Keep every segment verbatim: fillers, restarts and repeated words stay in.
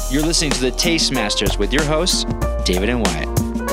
You're listening to the Taste Masters with your hosts, David and Wyatt.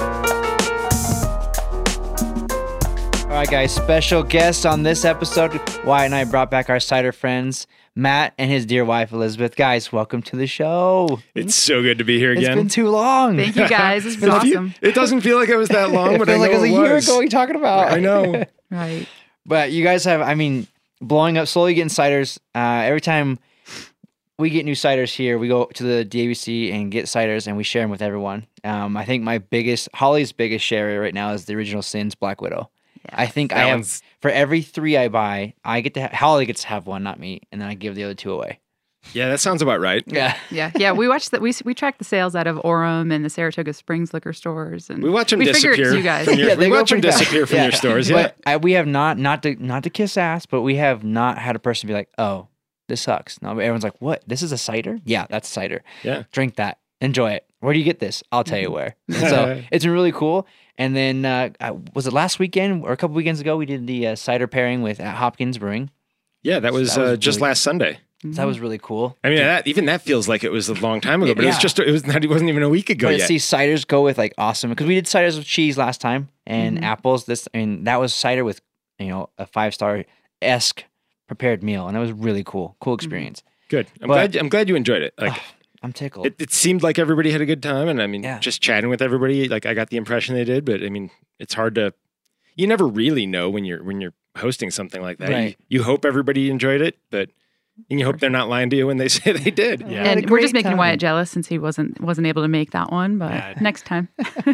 All right, guys, special guest on this episode. Wyatt and I brought back our cider friends, Matt and his dear wife, Elizabeth. Guys, welcome to the show. It's so good to be here again. It's been too long. Thank you, guys. This is awesome. It doesn't feel like it was that long, it but feels I know like it was a it year was. ago we talking about. I know. Right. But you guys have, I mean, blowing up, slowly getting ciders. Uh, every time we get new ciders here, we go to the D A B C and get ciders, and we share them with everyone. Um, I think my biggest, Holly's biggest share right now is the Original Sins Black Widow. Yeah. I think That I have, one's- for every three I buy, I get to, ha- Holly gets to have one, not me, and then I give the other two away. Yeah, that sounds about right. Yeah. Yeah. Yeah. We watched that. We we tracked the sales out of Orem and the Saratoga Springs liquor stores, and We watch them we figured disappear. it's you guys. From your, Yeah, they we go watch them pretty fast. disappear from Yeah. your stores. Yeah. But I, we have not, not to, not to kiss ass, but we have not had a person be like, oh, this sucks. No, everyone's like, what? This is a cider? Yeah, that's cider. Yeah. Drink that. Enjoy it. Where do you get this? I'll tell you where. So it's been really cool. And then, uh, uh, was it last weekend or a couple weekends ago? We did the uh, cider pairing with at Hopkins Brewing. Yeah, that was, that was uh, just really- last Sunday. So that was really cool. I mean, that, even that feels like it was a long time ago, but it was Yeah. just, it was not, it wasn't even a week ago But to yet. see ciders go with like awesome, because we did ciders with cheese last time and Mhm. apples. This, I mean, that was cider with, you know, a five star esque prepared meal, and it was really cool. Cool experience. Good. I'm But- glad, I'm glad you enjoyed it. Like, I'm tickled. it, it seemed like everybody had a good time. And I mean, Yeah. just chatting with everybody, like I got the impression they did, but I mean, it's hard to, you never really know when you're, when you're hosting something like that. Right. You, you hope everybody enjoyed it, but, and you hope they're not lying to you when they say they did. Yeah. Had a And we're great just making time. Wyatt jealous since he wasn't wasn't able to make that one, but Yeah. next time.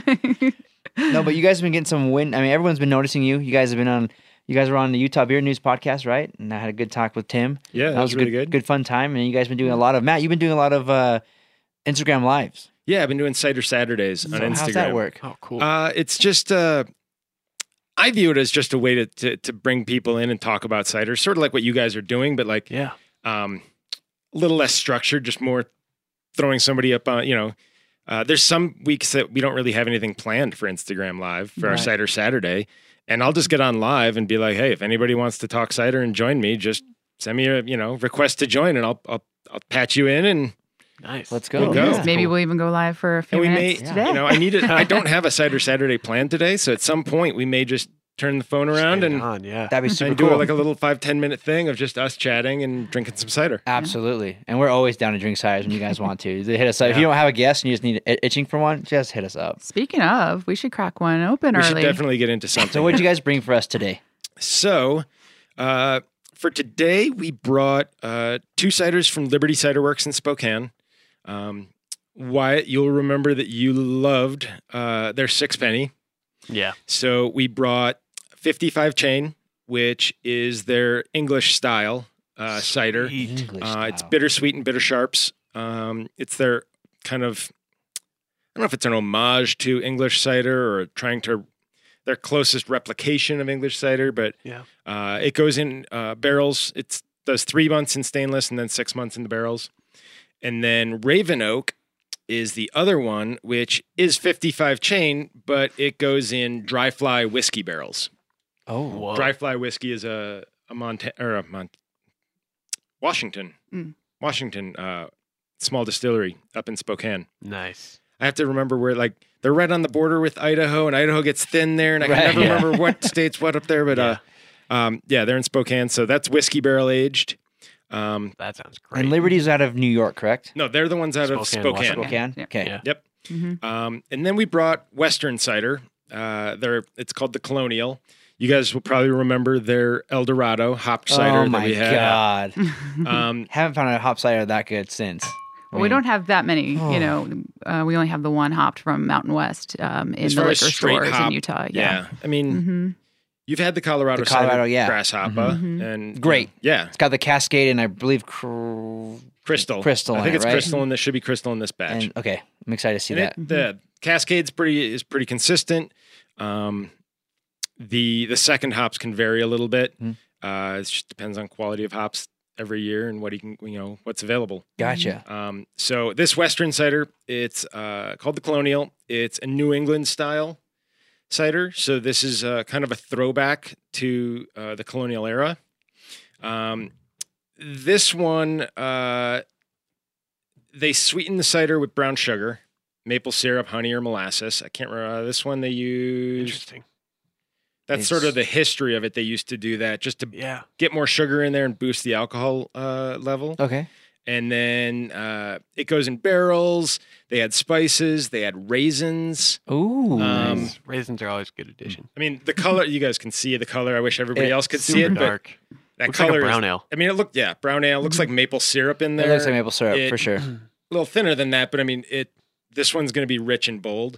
No, but you guys have been getting some win. I mean, everyone's been noticing you. You guys have been on. You guys were on the Utah Beer News podcast, right? And I had a good talk with Tim. Yeah, that, was, a really good, good. good fun time. And you guys been doing a lot of Matt. You've been doing a lot of uh, Instagram lives. Yeah, I've been doing Cider Saturdays on So Instagram. how's that work? Oh, cool. Uh, it's just, uh, I view it as just a way to, to to bring people in and talk about cider, sort of like what you guys are doing, but like yeah. um, a little less structured, just more throwing somebody up on, you know. Uh, there's some weeks that we don't really have anything planned for Instagram Live for our Right. Cider Saturday. And I'll just get on live and be like, hey, if anybody wants to talk cider and join me, just send me a, you know, request to join and I'll, I'll, I'll patch you in. And, Nice. Let's go. We'll go. Yeah. Maybe we'll even go live for a few and we may, minutes today. you know, I need it. I don't have a Cider Saturday planned today. So at some point we may just turn the phone around Stay and, on, yeah. That'd be super and do cool. like a little five, ten minute thing of just us chatting and drinking some cider. Absolutely. And we're always down to drink ciders when you guys want to. They hit us up. If you Yeah. don't have a guest and you just need it- itching for one, just hit us up. Speaking of, we should crack one open We should early. definitely get into something. So what did you guys bring for us today? So, uh, for today, we brought uh, two ciders from Liberty Cider Works in Spokane. Um, Wyatt, you'll remember that you loved uh, their sixpenny. Yeah. So we brought fifty-five Chain, which is their English style uh, cider. Sweet. English Uh, it's style. bittersweet and bitter sharps. Um, it's their kind of, I don't know if it's an homage to English cider or trying to, their closest replication of English cider, but Yeah. uh, it goes in uh, barrels. It does three months in stainless and then six months in the barrels. And then Raven Oak is the other one, which is fifty-five Chain, but it goes in dry fly whiskey barrels. Oh, Whoa. Dry fly whiskey is a a Monta- or a Mont- Washington, Mm. Washington uh, small distillery up in Spokane. Nice. I have to remember where, like, they're right on the border with Idaho, and Idaho gets thin there, and I Right, can never yeah. remember what state's what up there, but uh, um, yeah, they're in Spokane, so that's whiskey barrel aged. Um, That sounds great. and Liberty's out of New York, correct? no, they're the ones out of Spokane, Spokane. Spokane? Yeah. Okay. Yeah. Yep. Mhm. Um, and then we brought Western cider. Uh, they're it's called the Colonial. You guys will probably remember their El Dorado hop cider Oh that my we had. God. Um, Haven't found a hop cider that good since. Well, we don't have that many. Oh. You know, uh, we only have the one hopped from Mountain West um, in as the far liquor as straight stores hop, in Utah. yeah. Yeah. I mean, hmm you've had the Colorado, The Colorado, cider yeah. grasshopper, Mhm. and Great. yeah, It's got the Cascade and I believe cr- Crystal. Crystal I in think it, it's right? Crystal, and this should be Crystal in this batch. and okay, I'm excited to see And that. it, the Cascade's pretty is pretty consistent. Um, the the second hops can vary a little bit. Mhm. Uh, it just depends on quality of hops every year and what you can you know what's available. Gotcha. Um, so this Western cider, it's uh, called the Colonial. It's a New England style cider. So this is uh, kind of a throwback to uh, the colonial era. Um, this one, uh, they sweeten the cider with brown sugar, maple syrup, honey, or molasses. I can't remember. Uh, this one they used. Interesting. That's It's- sort of the history of it. They used to do that just to Yeah. get more sugar in there and boost the alcohol uh, level. Okay. And then uh, it goes in barrels. They had spices. They had raisins. Ooh. Um, Nice. Raisins are always a good addition. I mean, the color, you guys can see the color. I wish everybody It- else could see Super it, but dark. that Looks like color a brown is, ale. I mean, it looked, yeah, brown ale. Looks like maple syrup in it there. looks like maple syrup It- for sure. A little thinner than that, but I mean, it. This one's going to be rich and bold.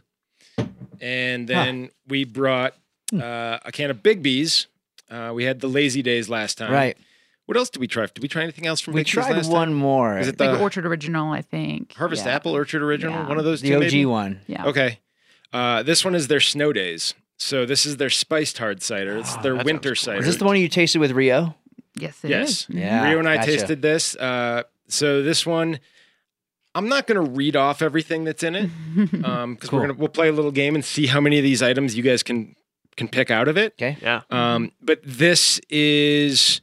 And then we brought uh, a can of Big B's. Uh, we had the Lazy Days last time. Right. What else did we try? Did we try anything else from We Big B's tried last one time? more. Is it Like the Orchard Original, I think. Harvest Yeah. Apple Orchard Original? Yeah. One of those the two, O G maybe? one. Yeah. Okay. Uh, this one is their Snow Days. So this is their spiced hard cider. It's Oh, their that sounds winter cool. cider. Is this the one you tasted with Rio? Yes, it Yes. is. Yeah. Rio and I gotcha. tasted this. Uh, so this one, I'm not going to read off everything that's in it um, because Cool. we're gonna we'll play a little game and see how many of these items you guys can can pick out of it. Okay. Yeah. Um, but this is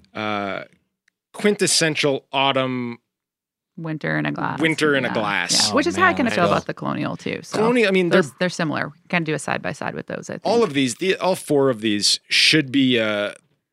uh, quintessential autumn. Winter in a glass. Winter in a Yeah. glass. Yeah. Oh, Which is how I man, kind of let's feel go. about the Colonial too. So Colonial. I mean, they're those, they're similar. We kind of do a side by side with those. I think. all of these. The all four of these should be uh,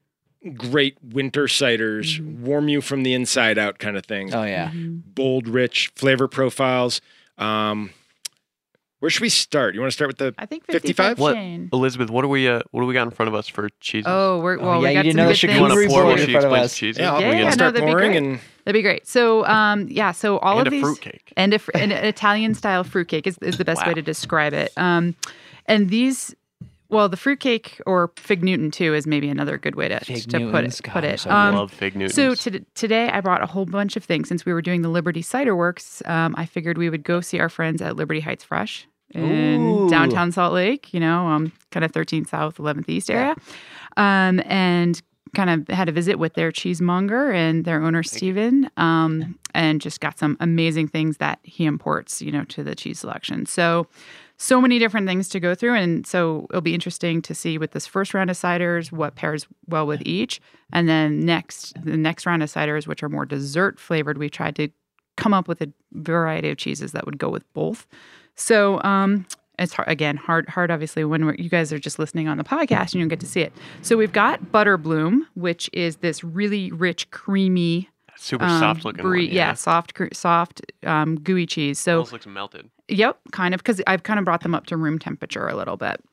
great winter ciders, Mhm. warm you from the inside out kind of thing. Oh yeah. Mhm. Bold, rich flavor profiles. Um, where should we start? You want to start with the I think fifty-five? fifty-five What- chain. Elizabeth, what do we uh, what do we got in front of us for cheeses? Oh, we're well. Oh, we yeah, got you didn't some know good the you things. want to Chicanery pour board while in she front of explains us. cheeses? Yeah, I'll, Yeah, we yeah, can no, start that'd be pouring great. and That'd be great. So, um, yeah. So all and of a these fruitcake. and a, fr- an Italian style fruitcake is, is the best Wow. way to describe it. Um, and these, well, the fruitcake or fig Newton too is maybe another good way to, Fig to put Newtons, it. God, Put I'm it. so I Um, love fig Newtons. so to, today I brought a whole bunch of things. Since we were doing the Liberty Cider Works, um, I figured we would go see our friends at Liberty Heights Fresh in Ooh. downtown Salt Lake. You know, um, kind of thirteenth South, eleventh East area, um, and kind of had a visit with their cheesemonger and their owner Steven, um, and just got some amazing things that he imports, you know, to the cheese selection. So. So many different things to go through. And so it'll be interesting to see with this first round of ciders what pairs well with each. And then next, the next round of ciders, which are more dessert flavored, we tried to come up with a variety of cheeses that would go with both. So um, it's hard, again, hard, hard obviously when we're, you guys are just listening on the podcast and you don't get to see it. So we've got Butter Bloom, which is this really rich, creamy, Super um, soft looking brie- one. yeah, soft, cr- soft, um, gooey cheese. So Almost looks melted. Yep, kind of, because I've kind of brought them up to room temperature a little bit.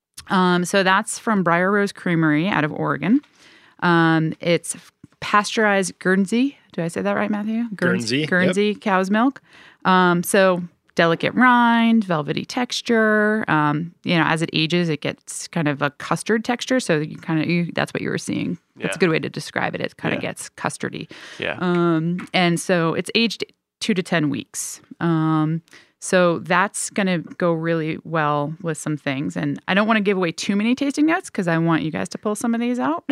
Um, so that's from Briar Rose Creamery out of Oregon. Um, it's pasteurized Guernsey. Do I say that right, Matthew? Guernsey, yep. Guernsey cow's milk. Um, so delicate rind, velvety texture. Um, you know, as it ages, it gets kind of a custard texture. So you kind of you, that's what you were seeing. That's Yeah. a good way to describe it. It kind of Yeah. gets custardy. Yeah. Um, and so it's aged two to ten weeks. Um, so that's going to go really well with some things. And I don't want to give away too many tasting notes because I want you guys to pull some of these out.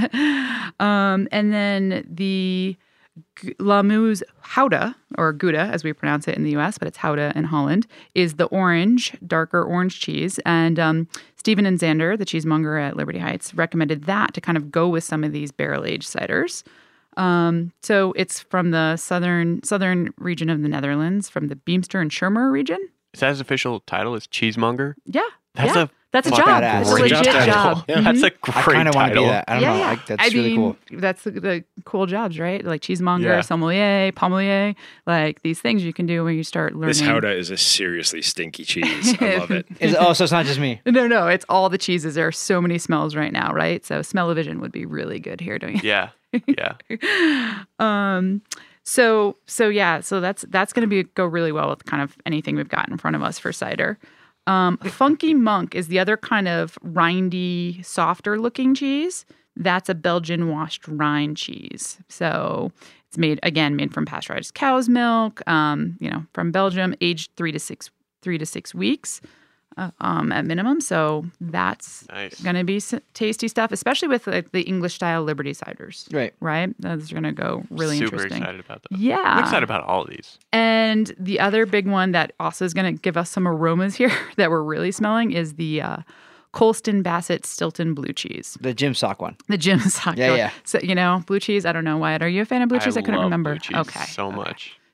um, and then the G- Lamuse Gouda, or Gouda as we pronounce it in the U S, but it's Gouda in Holland, is the orange, darker orange cheese. And um, Stephen and Xander, the cheesemonger at Liberty Heights, recommended that to kind of go with some of these barrel-aged ciders. Um, so it's from the southern southern region of the Netherlands, from the Beemster and Schirmer region. Is that his official title? Is cheesemonger? Yeah, That's yeah. a That's a fucking job. badass. It's a Great legit job job. title. Yeah. Mhm. That's a I great kind of want to be title. that. I don't yeah, know. yeah. Like, that's I really mean, cool. that's the, the cool jobs, right? Like cheesemonger, Yeah. sommelier, palmelier, like these things you can do when you start learning. this Gouda is a seriously stinky cheese. I love it. Is, oh, so it's not just me. No, no, it's all the cheeses. There are so many smells right now, right? So smell-o-vision would be really good here doing Yeah. Yeah. um so so yeah so that's that's going to be go really well with kind of anything we've got in front of us for cider. um Funky Monk is the other kind of rindy, softer looking cheese. That's a Belgian washed rind cheese. So it's made again made from pasteurized cow's milk, um you know, from Belgium, aged three to six three to six weeks uh, um at minimum. So that's Nice. going to be s- tasty stuff, especially with like, the English style Liberty ciders. Right. Right? Those are going to go really Super interesting. excited about that. Yeah. I'm excited about all of these. And the other big one that also is going to give us some aromas here that we're really smelling is the uh, Colston Bassett Stilton blue cheese. The Jim Sock one. The Jim Sock. Yeah, yeah. So, you know, blue cheese, I don't know, Wyatt. Are you a fan of blue cheese? I, couldn't love remember. blue cheese okay. so okay. much.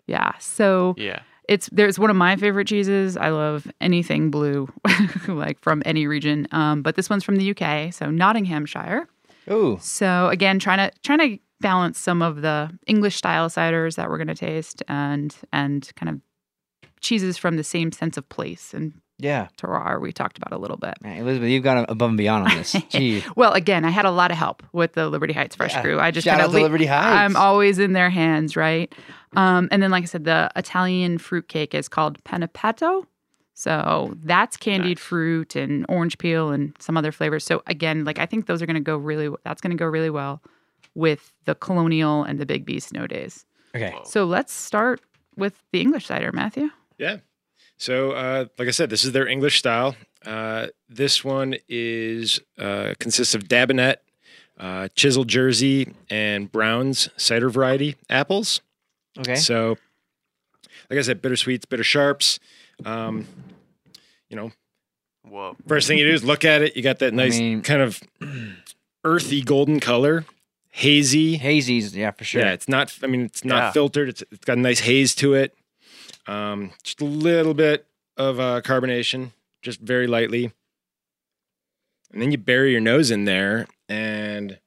Yeah. So Yeah. it's there's one of my favorite cheeses. I love anything blue, like from any region. Um, but this one's from the U K, so Nottinghamshire. Ooh. So again, trying to trying to balance some of the English style ciders that we're going to taste, and and kind of cheeses from the same sense of place and Yeah. terroir we talked about a little bit. Man, Elizabeth, you've gone above and beyond on this. Gee. Well, again, I had a lot of help with the Liberty Heights Fresh Yeah. Crew. I just Shout kinda out to le- Liberty Heights. I'm always in their hands, right? Um, and then, like I said, the Italian fruit cake is called penepato. So that's candied Nice. fruit and orange peel and some other flavors. So again, like I think those are going to go really. That's going to go really well with the Colonial and the Big B Snow Days. Okay. Whoa. So let's start with the English cider, Matthew. Yeah. So, uh, like I said, this is their English style. Uh, this one is uh, consists of Dabinet, uh, Chisel Jersey, and Brown's cider variety apples. Okay. So, like I said, bitter sweets, bitter sharps. Um, you know, Whoa. first thing you do is look at it. You got that nice mean- kind of earthy golden color, hazy. Hazy's, yeah, for sure. Yeah, it's not. I mean, it's not Yeah. filtered. It's it's got a nice haze to it. Um, just a little bit of uh, carbonation, just very lightly, and then you bury your nose in there, and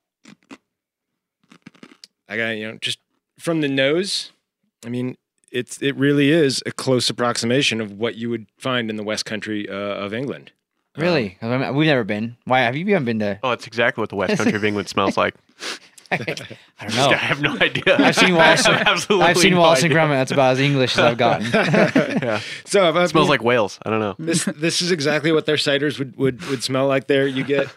I got you know just from the nose. I mean, it's it really is a close approximation of what you would find in the West Country uh, of England. Really? I mean, we've never been. Why have you? You haven't been to? Oh, it's exactly what the West Country of England smells like. I don't I know. have no idea. I've seen Wallace. I have absolutely I've seen no Wallace and idea. Gromit. That's about as English as I've gotten. Yeah. So if I It smells like Wales. I don't know. this. This is exactly what their ciders would would would smell like. There, you get.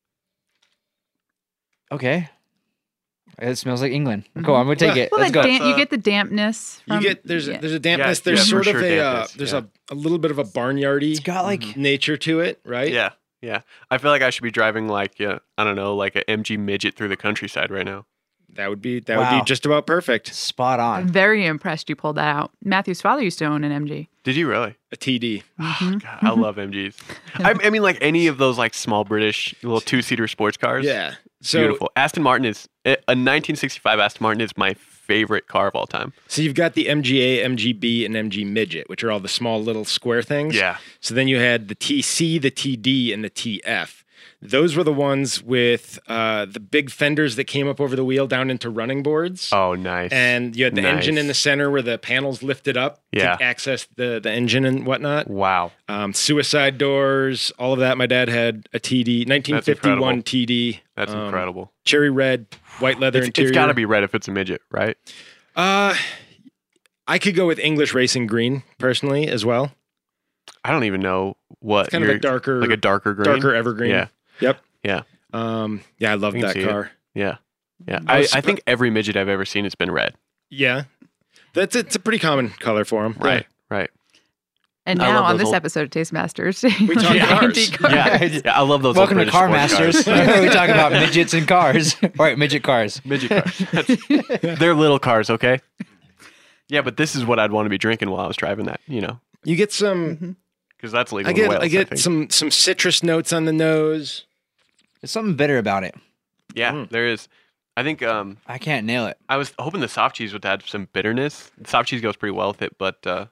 Okay. It smells like England. Cool. I'm gonna take it. Well, Let's that go. damp, you Uh, get the dampness. You From, get there's yeah. a, there's a dampness. Yeah, there's yeah, for sort of sure a uh, dampness, there's yeah. a, a little bit of a barnyardy It's got like nature to it, right? Yeah. Yeah. I feel like I should be driving like, yeah, I don't know, like a M G midget through the countryside right now. That would be that would Wow. be just about perfect. spot I'm on. very impressed you pulled that out. Matthew's father used to own an M G. Did you really? A T D. Mhm. God, I love M Gs. I, I mean, like any of those like small British little two seater sports cars. Yeah. So Beautiful. Aston Martin is a nineteen sixty-five Aston Martin is my favorite car of all time. so you've got the M G A, M G B, and M G midget, which are all the small little square things. Yeah. So then you had the T C, the T D, and the T F. Those were the ones with uh, the big fenders that came up over the wheel down into running boards. Oh, nice. And you had the Nice. engine in the center where the panels lifted up Yeah. to access the, the engine and whatnot. Wow. Um, suicide doors, all of that. My dad had a T D, nineteen fifty-one incredible. T D. That's um, incredible. Cherry red, white leather It's, interior. it's got to be red if it's a midget, right? Uh, I could go with English Racing Green personally as well. I don't even know what. It's kind of you're- a darker, like a darker green. darker evergreen. Yeah. Yep. Yeah. Um. Yeah, I love I can that see it. car. Yeah. Yeah. I I, was I surpri- think every midget I've ever seen has been red. Yeah, that's it's a pretty common color for them. Right. Right. And I now love on those this old- episode of Taste Masters, We talk cars. antique cars. Yeah. yeah. I love those. Welcome old to British Car sports Masters, cars. where we talk about midgets and cars. All right, midget cars. Midget cars. That's- They're little cars, okay? Yeah, but this is what I'd want to be drinking while I was driving that, you know, You get some. because that's legal I get. in Wales, I get think. some some citrus notes on the nose. There's something bitter about it. Yeah, Mm. there is. I think um, I can't nail it. I was hoping the soft cheese would add some bitterness. The soft cheese goes pretty well with it, but uh,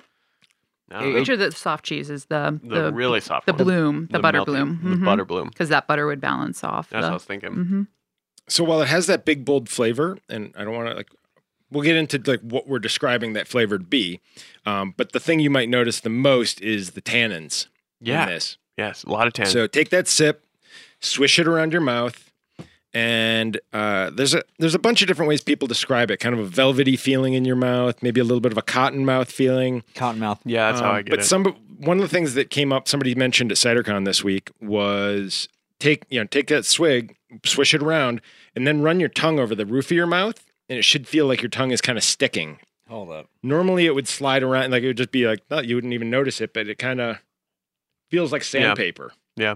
I don't know. Picture the soft cheese is the the, the, really soft the one. bloom, the, butter melty- bloom, the butter bloom. because that butter would balance off. That's the, what I was thinking. Mhm. So while it has that big bold flavor, and I don't want to like, we'll get into like what we're describing that flavor to be. Um, but the thing you might notice the most is the tannins Yeah. in this. Yes, a lot of tan. So take that sip, swish it around your mouth, and uh, there's a there's a bunch of different ways people describe it. Kind of a velvety feeling in your mouth, maybe a little bit of a cotton mouth feeling. Cottonmouth. yeah, that's how Um, I get but it. some one of the things that came up, somebody mentioned at CiderCon this week was take you know take that swig, swish it around, and then run your tongue over the roof of your mouth, and it should feel like your tongue is kind of sticking. Hold up. Normally, it would slide around, like it would just be like, no, you wouldn't even notice it, but it kind of feels like sandpaper. yeah.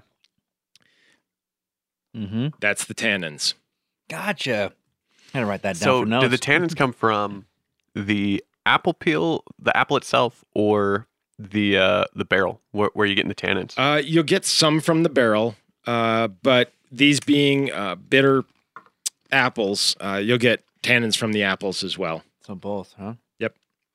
Mm-hmm. That's the tannins. Gotcha. I gotta write that down So, for notes. do the tannins come from the apple peel, the apple itself, or the uh, the barrel? Where, where are you getting the tannins? Uh, you'll get some from the barrel, uh, but these being uh, bitter apples, uh, you'll get tannins from the apples as well. So both, huh? Yep.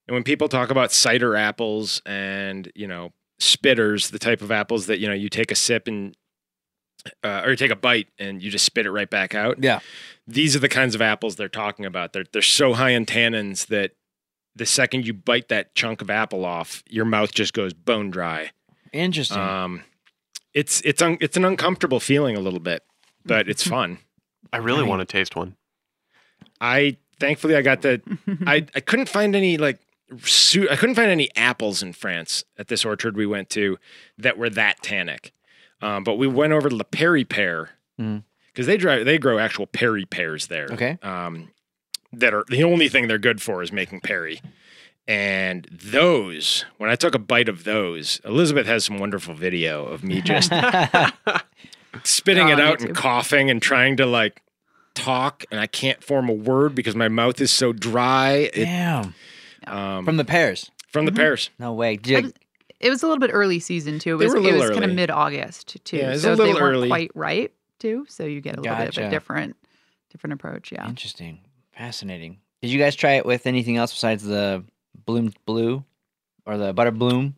And when people talk about cider apples and, you know, spitters, the type of apples that, you know, you take a sip and, uh, or you take a bite and you just spit it right back out. Yeah. These are the kinds of apples they're talking about. They're, they're so high in tannins that the second you bite that chunk of apple off, your mouth just goes bone dry. Interesting. Um, it's, it's, un, it's an uncomfortable feeling a little bit, but it's fun. I really Right. want to taste one. I, thankfully I got the, I, I couldn't find any like, Su- I couldn't find any apples in France at this orchard we went to that were that tannic. Um, but we went over to the Perry pear Mm. because they dry, they grow actual Perry pears there. Okay. Um, that are the only thing they're good for is making Perry. And those, when I took a bite of those, Elizabeth has some wonderful video of me just spitting Oh, it on out and YouTube. coughing and trying to like talk, and I can't form a word because my mouth is so dry. It, Damn. um, From the pears. from the pears. No way. Did you- It was a little bit early season too. It They was, were a it little was kind of early. mid August too. Yeah, it was so a little they weren't early. quite ripe too. So you get a little bit of Gotcha. a different different approach. Yeah. Interesting. Fascinating. Did you guys try it with anything else besides the bloom blue or the butter bloom?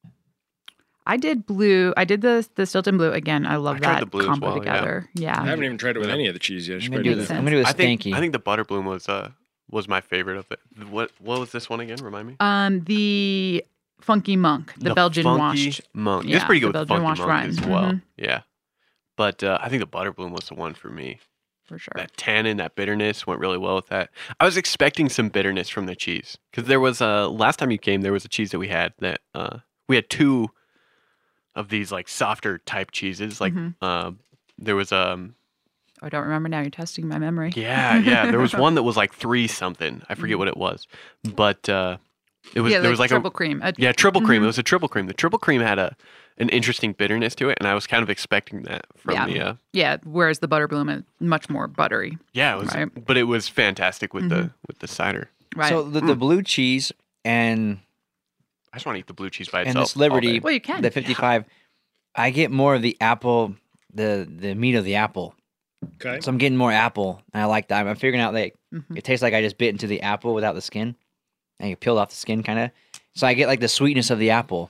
I did blue. I did the the Stilton blue again. I love I tried that the blue as combo well, yeah. together. Yeah. I haven't even tried it with any of the cheese yet. I I'm should gonna, probably do do this. that. I'm gonna do a I think stanky. I think the butterbloom was uh was my favorite of it. What what was this one again? Remind me. Um, the Funky Monk, the, Belgian funky washed. monk. Yeah, it's pretty good the with the Belgian funky washed monk rhyme. as well. Mhm. Yeah, but uh, I think the butterbloom was the one for me. For sure. That tannin, that bitterness went really well with that. I was expecting some bitterness from the cheese because there was a last time you came, there was a cheese that we had that uh, we had two of these like softer type cheeses. Like Mhm. um, there was um I don't remember now. You're testing my memory. yeah yeah there was one that was like three something. I forget what it was, but uh, it was yeah, there was like triple a cream. Uh, yeah triple cream. Mhm. It was a triple cream. The triple cream had a an interesting bitterness to it, and I was kind of expecting that from Yeah. the uh, yeah. Whereas the butterbloom is much more buttery. yeah. It was, Right. but it was fantastic with the Mhm. with the cider. Right. So the, the blue cheese and I just want to eat the blue cheese by and itself. this Liberty, well, you can. the fifty-five, I get more of the apple, the the meat of the apple. Okay. So I'm getting more apple, and I like that. I'm figuring out that Mhm. it tastes like I just bit into the apple without the skin, and you peeled off the skin, kind of. So I get like the sweetness of the apple.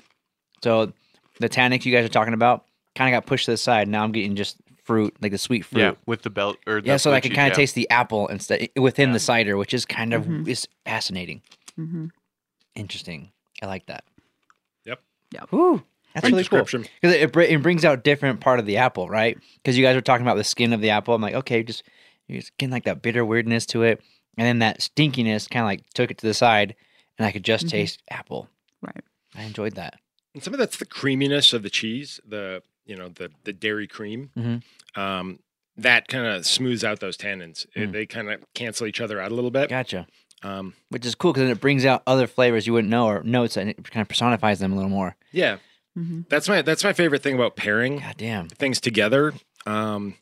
So the tannic you guys are talking about kind of got pushed to the side. Now I'm getting just fruit, like the sweet fruit. Yeah, with the belt or the Yeah, so blue I can cheese, kind of yeah. taste the apple instead within Yeah. the cider, which is kind of Mhm. is fascinating, hmm interesting. I like that. Yep. Yep. Woo, that's Great really cool. description. Because it, br- it brings out different part of the apple, right? Because you guys were talking about the skin of the apple. I'm like, okay, just you're just getting like that bitter weirdness to it, and then that stinkiness kind of like took it to the side, and I could just Mhm. taste apple. Right. I enjoyed that. And some of that's the creaminess of the cheese, the you know the the dairy cream. Mhm. Um, that kind of smooths out those tannins. It- Mm. they kind of cancel each other out a little bit. Gotcha. Um, Which is cool because then it brings out other flavors you wouldn't know or notes, and it kind of personifies them a little more. yeah, hmm that's my that's my favorite thing about pairing God damn. things together. Um,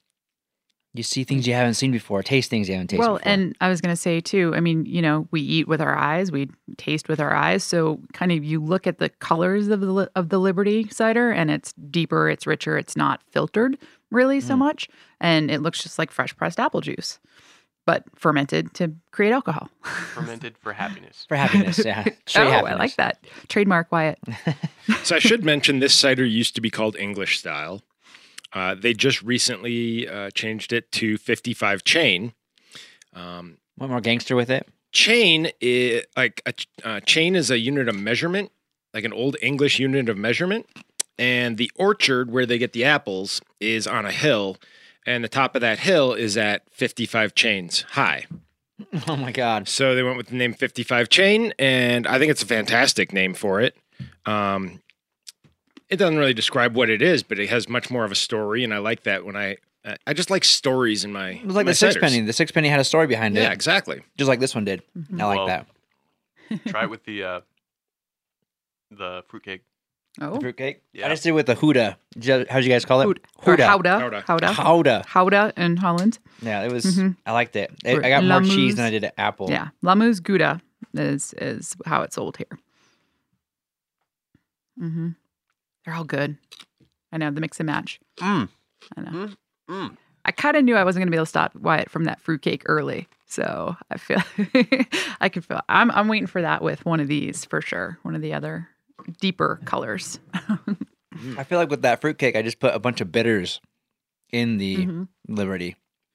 You see things you haven't seen before, taste things you haven't tasted Well, before. and I was going to say too, I mean, you know, we eat with our eyes, we taste with our eyes. So kind of you look at the colors of the li- of the Liberty cider and it's deeper, it's richer, it's not filtered really so Mm. much. And it looks just like fresh pressed apple juice, but fermented to create alcohol. fermented for happiness. For happiness, yeah. Straight oh, happiness. I like that. Trademark Wyatt. so I should mention this cider used to be called English style. Uh, they just recently uh, changed it to fifty-five chain. Um, Want more gangster with it? chain is like a uh, chain is a unit of measurement, like an old English unit of measurement. And the orchard where they get the apples is on a hill, and the top of that hill is at fifty-five chains high. Oh my God. So they went with the name fifty-five chain, and I think it's a fantastic name for it. Um, it doesn't really describe what it is, but it has much more of a story, and I like that. When I I- I just like stories in my It was like my the six ciders. penny. The six penny had a story behind Yeah, it, exactly. just like this one did. Mhm. I like Well, that. Try it with the uh, the fruitcake. Oh, The fruitcake. Yeah. I just did it with the Huda. Did you- How'd you guys call it? Houd- or Huda. Houda. Houda. Houda. Howda. Houda in Holland. Yeah, it was. Mhm. I liked it. I, Or I got more Lamousse. cheese than I did at apple. Yeah. Lamousse Gouda is is how it's sold here. Mm-hmm. They're all good. I know the mix and match. Mm. I know. Mm. Mm. I kind of knew I wasn't going to be able to stop Wyatt from that fruitcake early. So I feel I could feel I'm I'm waiting for that with one of these for sure. One of the other deeper colors. I feel like with that fruitcake, I just put a bunch of bitters in the Mhm. Liberty.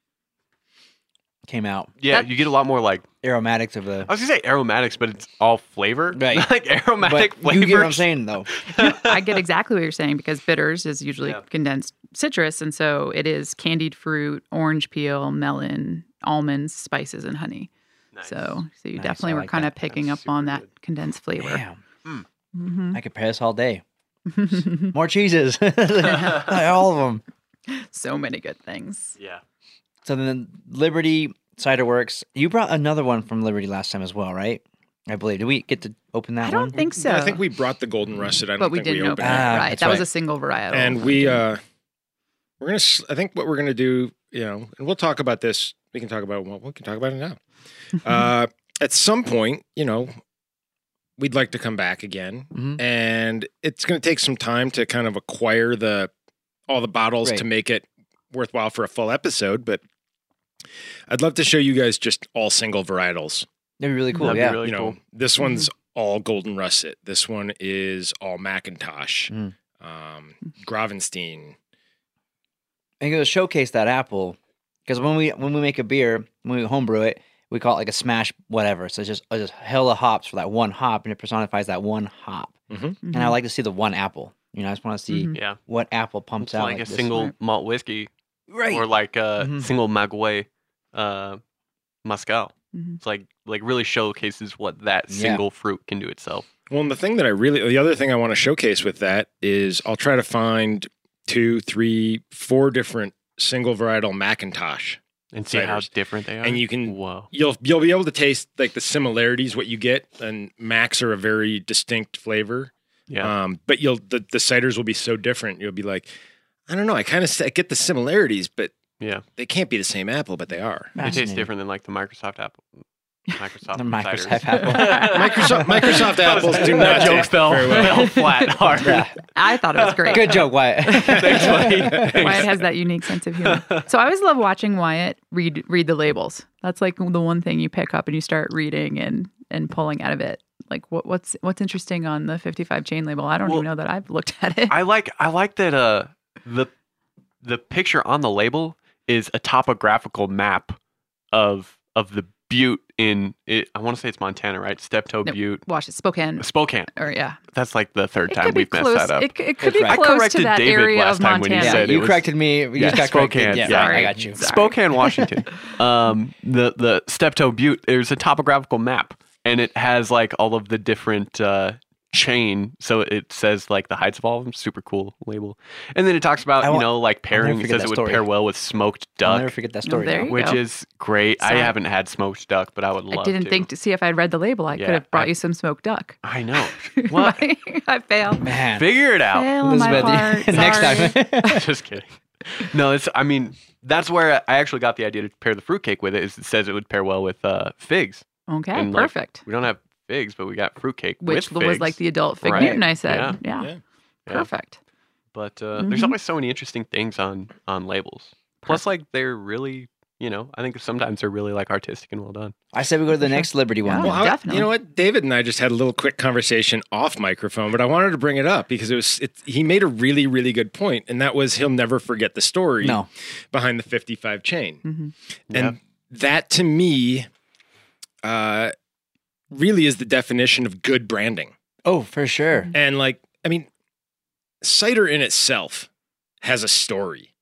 Came out Yeah, That- you get a lot more like aromatics of the. I was gonna say aromatics, but it's all flavor. Right. like aromatic But flavors. you get what I'm saying, though. I get exactly what you're saying because bitters is usually Yeah. condensed citrus, and so it is candied fruit, orange peel, melon, almonds, spices, and honey. Nice. So, so you Nice, definitely I were like kind of that. picking That's up on super that good. condensed flavor. Damn, hmm I could pair this all day. More cheeses, all of them. So many good things. Yeah. So then Liberty Cider Works. You brought another one from Liberty last time as well, right? I believe. Did we get to open that I don't one? think so. I think we brought the golden russet. I don't but we think didn't we open opened it. it. Ah, right. that's That was right. a single varietal. And we uh we're gonna s- I think what we're gonna do, you know, and we'll talk about this. We can talk about it. Well, we can talk about it now. uh at some point, you know, we'd like to come back again, Mhm. and it's gonna take some time to kind of acquire the all the bottles Right. to make it worthwhile for a full episode. But I'd love to show you guys just all single varietals. That'd be really cool. That'd be yeah. really you know, cool. this one's all golden russet. This one is all Macintosh, Mm. um, Gravenstein. And you're gonna showcase that apple because when we when we make a beer, when we homebrew it, we call it like a smash whatever. So it's just it's just hell of hops for that one hop, and it personifies that one hop. Mhm. And I like to see the one apple. You know, I just want to see Mhm. Yeah. what apple pumps It's out like, a this. single Right. malt whiskey right. or like a Mhm. single Maguey uh, Moscow. Mhm. It's like like really showcases what that Yeah. single fruit can do itself. Well, and the thing that I really, the other thing I want to showcase with that is I'll try to find two, three, four different single varietal Macintosh. And see how Ciders. different they are. And you can- Whoa. You'll you'll be able to taste like the similarities, what you get, and Macs are a very distinct flavor. Yeah. Um, but you'll the, the ciders will be so different. You'll be like, I don't know, I kind of get the similarities, but yeah. they can't be the same apple, but they are. It tastes Fascinating. different than like the Microsoft apple. Microsoft, The Microsoft ciders. apple. Microsoft Microsoft apples do That not joke taste fell, very well. fell flat hard. Yeah. I thought it was great. Good joke, Wyatt. Thanks, buddy. Thanks. Wyatt has that unique sense of humor. So I always love watching Wyatt read read the labels. That's like the one thing you pick up and you start reading and and pulling out of it. Like what what's what's interesting on the fifty-five chain label? I don't Well, even know that I've looked at it. I like I like that uh the the picture on the label is a topographical map of of the butte in it, I want to say it's Montana, right? Steptoe Nope. Butte, Watch it, Spokane, Spokane. or yeah, That's like the third it time could be we've messed close. that up. It, it could That's be right. I close to corrected that David area last of time when he Montana. yeah, said it you was- corrected me. You Yeah, just got Spokane, corrected. Yeah, yeah. I got you. Sorry. Spokane, Washington. um, the the Steptoe Butte. There's a topographical map, and it has like all of the different uh, chain. So it says like the heights of all of them. Super cool label. And then it talks about I you wa- know like I'll never pairing. It forget says that it would story. pair well with smoked I'll duck, never forget that story. there now. you which go. is great. I Sorry. haven't had smoked duck, but I would love. I didn't to. think to see if I'd read the label. I Yeah, could have brought I- you some smoked duck. I know. What? I failed. Man, Figure it out. Fail on my Elizabeth, part. next Sorry. time. Just kidding. No, it's. I mean, that's where I actually got the idea to pair the fruitcake with it. Is it says it would pair well with uh, figs. Okay, And, like, perfect. We don't have figs, but we got fruitcake Which with was figs. like the adult fig Right. Newton I said. Yeah. Yeah, Yeah. Yeah. perfect. But uh, there's Mhm. always so many interesting things on on labels. Plus, like they're really, you know, I think sometimes they're really like artistic and well done. I said we go to the Sure. next Liberty one. Yeah. then. Well, I- definitely. you know what? David and I just had a little quick conversation off microphone, but I wanted to bring it up because it was it, he made a really, really good point, and that was he'll never forget the story No. behind the fifty-five chain. hmm And that to me uh, really is the definition of good branding. Oh, for sure. And like, I mean, cider in itself has a story.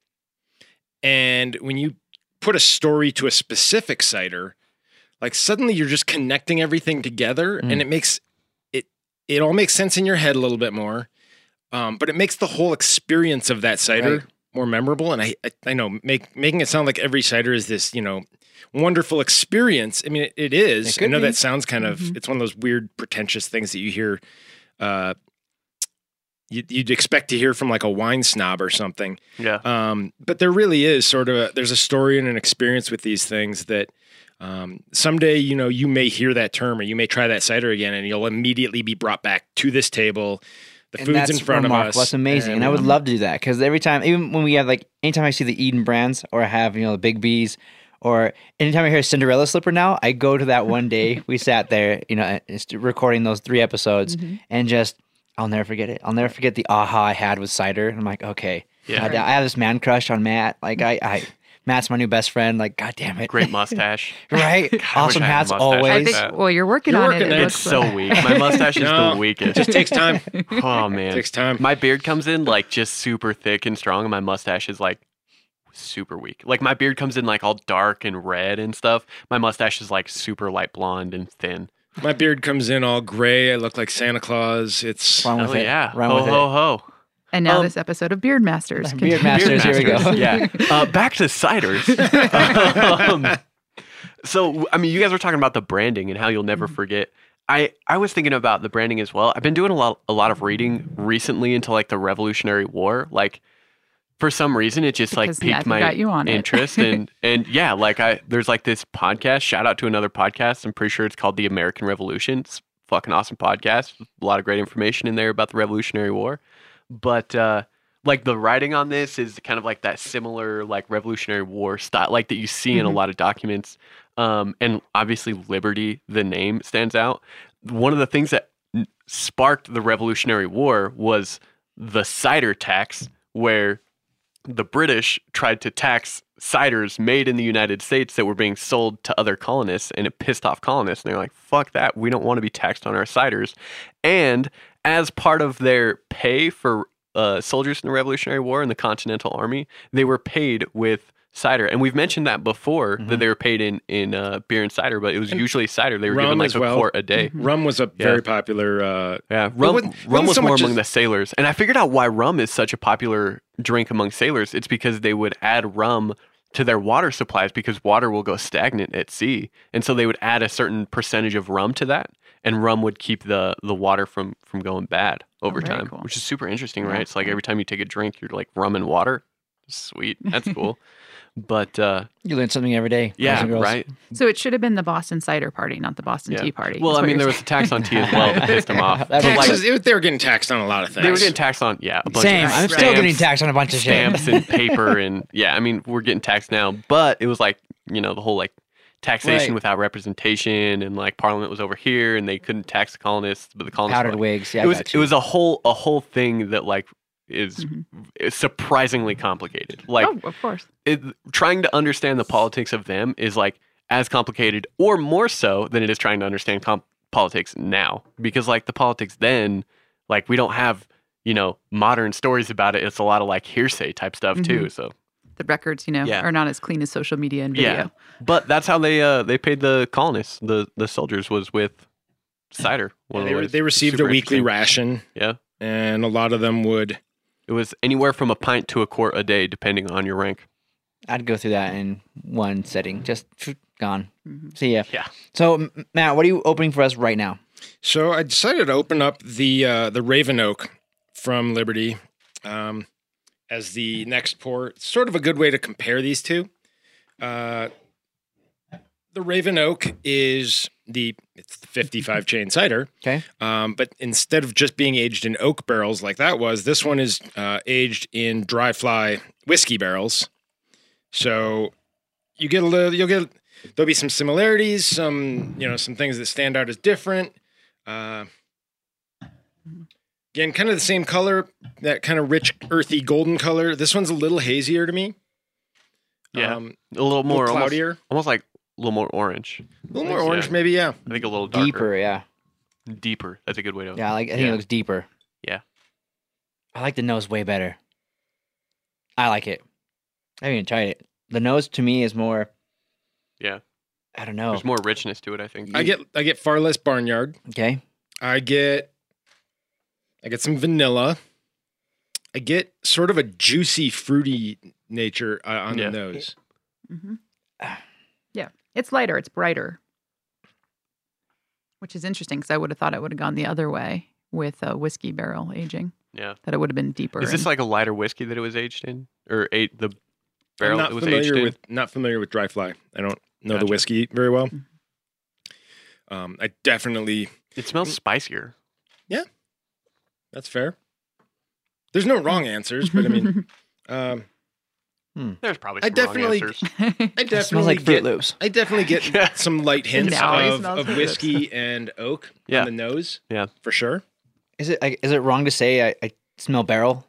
And when you put a story to a specific cider, like suddenly you're just connecting everything together Mm. and it makes it it all makes sense in your head a little bit more. Um, but it makes the whole experience of that cider Right. more memorable. And I, I, I know make, making it sound like every cider is this, you know, wonderful experience. I mean, it, it is. It I could know be. that sounds kind of, Mhm. it's one of those weird, pretentious things that you hear, uh, you, you'd expect to hear from like a wine snob or something. Yeah. Um, but there really is sort of, a, there's a story and an experience with these things that um, someday, you know, you may hear that term or you may try that cider again and you'll immediately be brought back to this table. The And food's that's in front of remarkable. us. That's amazing. And, I would um, love to do that because every time, even when we have like, anytime I see the Eden brands or I have, you know, the Big B's Or anytime I hear Cinderella Slipper now, I go to that one day we sat there, you know, it's recording those three episodes, Mm-hmm. and just I'll never forget it. I'll never forget the aha I had with cider. I'm like, okay, Yeah. I, I have this man crush on Matt. Like I, I Matt's my new best friend. Like, God damn it, Great mustache. right? I wish Awesome I had a hats mustache always. I like think. that. Well, you're working You're on working it. it. it It's looks so like. weak. My mustache is No. the weakest. It just takes time. Oh man, takes time. My beard comes in like just super thick and strong, and my mustache is like super weak. Like my beard comes in like all dark and red and stuff. My mustache is like super light blonde and thin. My beard comes in all gray. I look like Santa Claus. It's Run with Oh it. yeah, Run ho with ho ho. And now Um, this episode of Beard Masters. Beard continues. Masters. Here we go. yeah. Uh, back to ciders. um, so, I mean, you guys were talking about the branding and how you'll never Mm-hmm. forget. I, I was thinking about the branding as well. I've been doing a lot a lot of reading recently into like the Revolutionary War. Like for some reason, it just Because like piqued Matthew my got you on it. interest and and yeah, like I there's like this podcast. Shout out to another podcast. I'm pretty sure it's called The American Revolution. It's a fucking awesome podcast. A lot of great information in there about the Revolutionary War. But uh, like the writing on this is kind of like that similar like Revolutionary War style, like that you see in a Mhm. lot of documents. Um, and obviously, Liberty, the name stands out. One of the things that n- sparked the Revolutionary War was the cider tax, where the British tried to tax ciders made in the United States that were being sold to other colonists, and it pissed off colonists. And they're like, fuck that. We don't want to be taxed on our ciders. And as part of their pay for uh, soldiers in the Revolutionary War in the Continental Army, they were paid with cider. And we've mentioned that before, Mhm. that they were paid in, in uh, beer and cider, but it was And usually cider. They were rum given like as a well. quart a day. rum was a Yeah. very popular. Uh, Yeah, rum, wasn't- rum wasn't was so more much among as- the sailors. And I figured out why rum is such a popular drink among sailors. It's because they would add rum to their water supplies because water will go stagnant at sea. And so they would add a certain percentage of rum to that. And rum would keep the, the water from, from going bad over Oh, very time, cool. which is super interesting, Yeah. right? It's like every time you take a drink, you're like rum and water. Sweet. That's cool. But uh, You learn something every day. boys yeah, and girls. right. So it should have been the Boston Cider Party, not the Boston Yeah. Tea Party. Well, is I what mean, you're there was a tax on tea as well that pissed them off. That was But, like, taxes, it- they were getting taxed on a lot of things. they were getting taxed on, yeah, a bunch Same. of I'm still stamps. getting taxed on a bunch of shit. stamps and paper and yeah, I mean we're getting taxed now, but it was like, you know, the whole like taxation Right. without representation and like Parliament was over here and they couldn't tax the colonists, but the colonists Powdered were, like, wigs. Yeah, it was I got it you. was a whole a whole thing that like is Mhm. is surprisingly complicated. Like oh, of course. it, trying to understand the politics of them is like as complicated or more so than it is trying to understand com- politics now, because like the politics then, like we don't have, you know, modern stories about it. It's a lot of like hearsay type stuff too. So The records, you know, Yeah. are not as clean as social media and video. yeah, but that's how they uh they paid the colonists, the the soldiers, was with cider. One of They, the were, ways. they received a Super weekly interesting. ration, Yeah, and a lot of them would. it was anywhere from a pint to a quart a day, depending on your rank. I'd go through that in one setting. Just phew, gone. Mhm. See ya. Yeah. So, M- Matt, what are you opening for us right now? So I decided to open up the uh, the Raven Oak from Liberty um, as the next pour. It's sort of a good way to compare these two. Uh, the Raven Oak is the it's the fifty-five chain cider, Okay. um, but instead of just being aged in oak barrels like that was, this one is uh, aged in dry fly whiskey barrels. So you get a little, you'll get there'll be some similarities, some you know some things that stand out as different. Uh, again, kind of the same color, that kind of rich, earthy, golden color. This one's a little hazier to me. Yeah. um, A little a more, little almost, cloudier, almost like a little more orange. a little more Yeah. orange, maybe. Yeah, I think a little darker. Deeper, yeah. Deeper. That's a good way to. Yeah, I like. I think Yeah. it looks deeper. Yeah. I like the nose way better. I like it. I haven't even tried it. The nose to me is more. Yeah. I don't know. There's more richness to it, I think. I get I get far less barnyard. Okay. I get I get some vanilla. I get sort of a juicy, fruity nature uh, on Yeah. the nose. hmm Yeah, it's lighter, it's brighter, which is interesting because I would have thought it would have gone the other way with a whiskey barrel aging. Yeah. That it would have been deeper. Is this and- like a lighter whiskey that it was aged in, or ate the barrel I'm not it was aged familiar in? with not familiar with dry fly. I don't know the Gotcha. whiskey very well. Mhm. Um, I definitely It smells spicier. that's fair. There's no wrong answers, but I mean, um, There's probably I some wrong definitely- answers. I It definitely smells like Fruit get, Loops. I definitely get some light hints Now it of, smells of Fruit Loops. whiskey and oak Yeah. on the nose. Yeah. For sure. Is it like, is it wrong to say I, I smell barrel?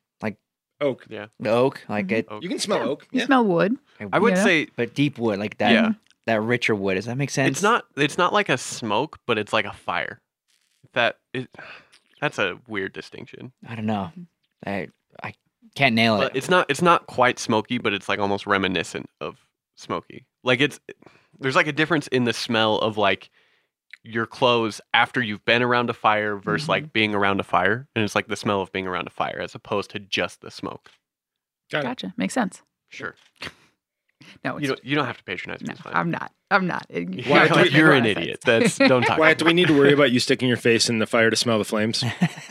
Oak. Yeah. The oak? Like Mhm. it, Oak. You can smell Yeah. oak. You Yeah. smell wood. I would You know? say but deep wood, like that. Yeah. That richer wood. Does that make sense? it's not it's not like a smoke, but it's like a fire. That it, that's a weird distinction. I don't know. I I can't nail But it. it's not it's not quite smoky, but it's like almost reminiscent of smoky. Like it's there's like a difference in the smell of like your clothes after you've been around a fire versus Mhm. like being around a fire, and it's like the smell of being around a fire as opposed to just the smoke. Got it. Gotcha. Makes sense. Sure. No, it's, You don't you don't have to patronize me. no, It's fine. I'm not. I'm not. Why You're, do we- You're an on idiot. offense. That's don't talk. Wyatt, about do we need to worry about you sticking your face in the fire to smell the flames?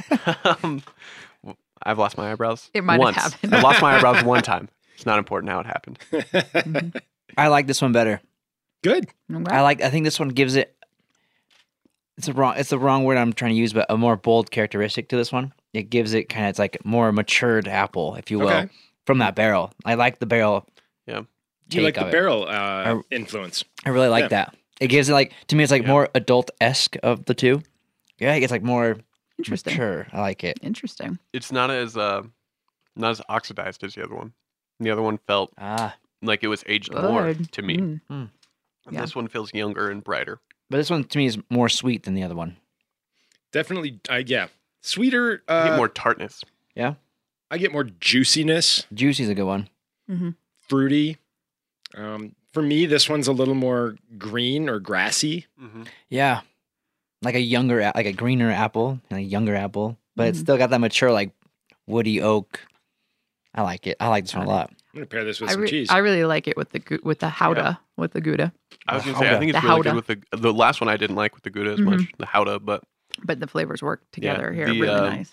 um, I've lost my eyebrows. It might have once. happened. I lost my eyebrows one time. It's not important how it happened. Mhm. I like this one better. Good. Okay. I like. I think this one gives it. It's a wrong. It's the wrong word I'm trying to use, but a more bold characteristic to this one. It gives it kind of. It's like more matured apple, if you will, Okay. from that barrel. I like the barrel. Yeah. You like take the of it. barrel uh, influence. I really like Yeah. that. It gives it like to me. It's like Yeah. more adult esque of the two. Yeah, it's like more Interesting. mature. I like it. Interesting. It's not as uh, not as oxidized as the other one. The other one felt Ah, like it was aged more Good. to me. Mm. Yeah. This one feels younger and brighter. but this one to me is more sweet than the other one. Definitely. Uh, yeah. Sweeter. You Uh, get more tartness. I get more juiciness, Juicy's a good one. Mm-hmm. fruity. Um, for me, this one's a little more green or grassy. Mm-hmm. Yeah, like a younger, a- like a greener apple, and a younger apple, but it's Mhm. still got that mature, like woody oak. I like it. I like this one a Got it. lot. I'm gonna pair this with I, some re- cheese. I really like it with the gu- with the howda with the gouda, I was The gonna say I Howda. think it's The really good Howda. with the the last one I didn't like with the Gouda as much, the Howda, but but the flavors work together here. the, Really um, nice.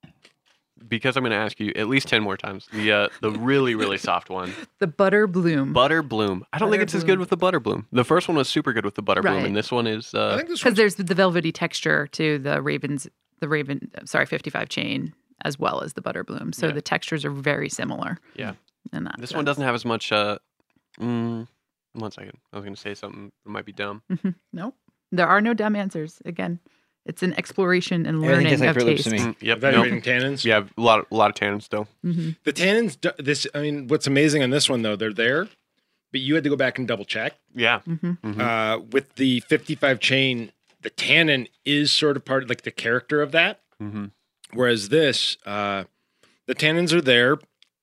because I'm gonna ask you at least ten more times. The uh, the really really soft one, The butter bloom. Butter Bloom. I don't think Butter it's as Bloom. good with the Butter Bloom. The first one was super good with the Butter Bloom, Right. and this one is I uh, think this Because one's there's the velvety texture to the Ravens, the Raven, sorry, fifty-five chain, as well as the butter bloom. So Yeah. the textures are very similar. Yeah. In that this one doesn't have as much. Uh, mm, one second, I was gonna say something that might be dumb. doesn't. Nope. There are no dumb answers. Again, it's an exploration and Everything learning tastes like of Fruit Loops taste. to me. Mm, yep. evaluating Nope. tannins. Yeah, a lot a lot of tannins still. hmm The tannins. do- This. I mean, what's amazing on this one though, they're there, but you had to go back and double check. Yeah. hmm Mhm. Uh, with the fifty-five chain, the tannin is sort of part like the character of that. Mm-hmm. Whereas this, uh, the tannins are there,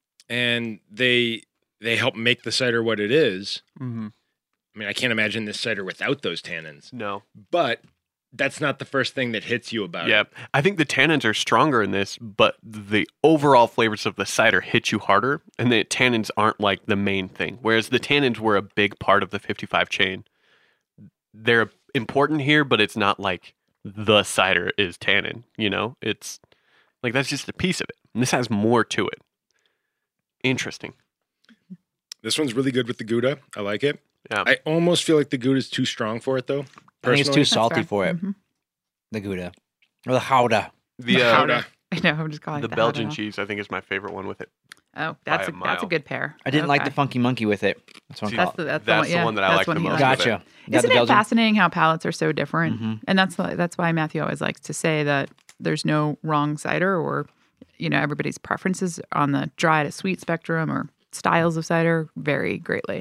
and they they help make the cider what it is. Mm-hmm. I mean, I can't imagine this cider without those tannins. No. But that's not the first thing that hits you about Yeah, it. I think the tannins are stronger in this, but the overall flavors of the cider hit you harder, and the tannins aren't like the main thing. Whereas the tannins were a big part of the fifty-five chain. They're important here, but it's not like the cider is tannin. You know, it's like that's just a piece of it. And this has more to it. Interesting. This one's really good with the Gouda. I like it. Yeah. I almost feel like the Gouda is too strong for it, though. I think it's too Personally. salty for it. Mhm. The Gouda or the Howda. The uh, Howda. I know. I'm just calling the it the Belgian Howda. cheese, I think, is my favorite one with it. Oh, that's a a, that's a mile. good pair. I didn't like the Okay. funky monkey with it. That's what I'm See, That's called. the that's, That's the the one, yeah, one that I that's like one the he most likes. with it. Gotcha. You got Isn't the it Belgian? fascinating how palates are so different? Mhm. And that's why- that's why Matthew always likes to say that there's no wrong cider, or you know everybody's preferences on the dry to sweet spectrum or styles of cider vary greatly.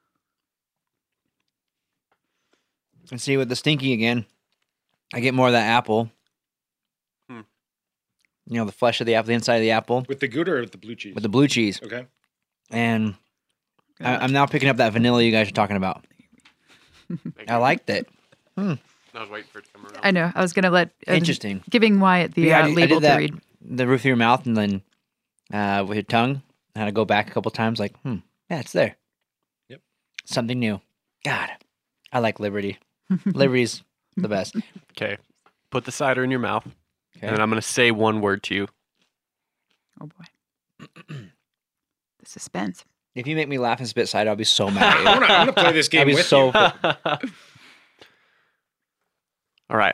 And see with the stinky again, I get more of that apple. Hmm. You know, the flesh of the apple, the inside of the apple With the Gouda or with the blue cheese? with the blue cheese. Okay. And I, I'm now picking up that vanilla you guys are talking about. Thank I you. liked it. I was waiting for it to come around. I know. I was gonna let I was Interesting. giving Wyatt the Yeah, I uh, did- I label did that. to read. The roof of your mouth and then uh, with your tongue. I had to go back a couple times like, hmm, yeah, it's there. Yep. Something new. God, I like Liberty. Liberty's the best. Okay. Put the cider in your mouth, Okay. and then I'm going to say one word to you. Oh boy, the suspense. If you make me laugh and spit cider, I'll be so mad at you. I want to I wanna play this I'll game be with so. you. All right.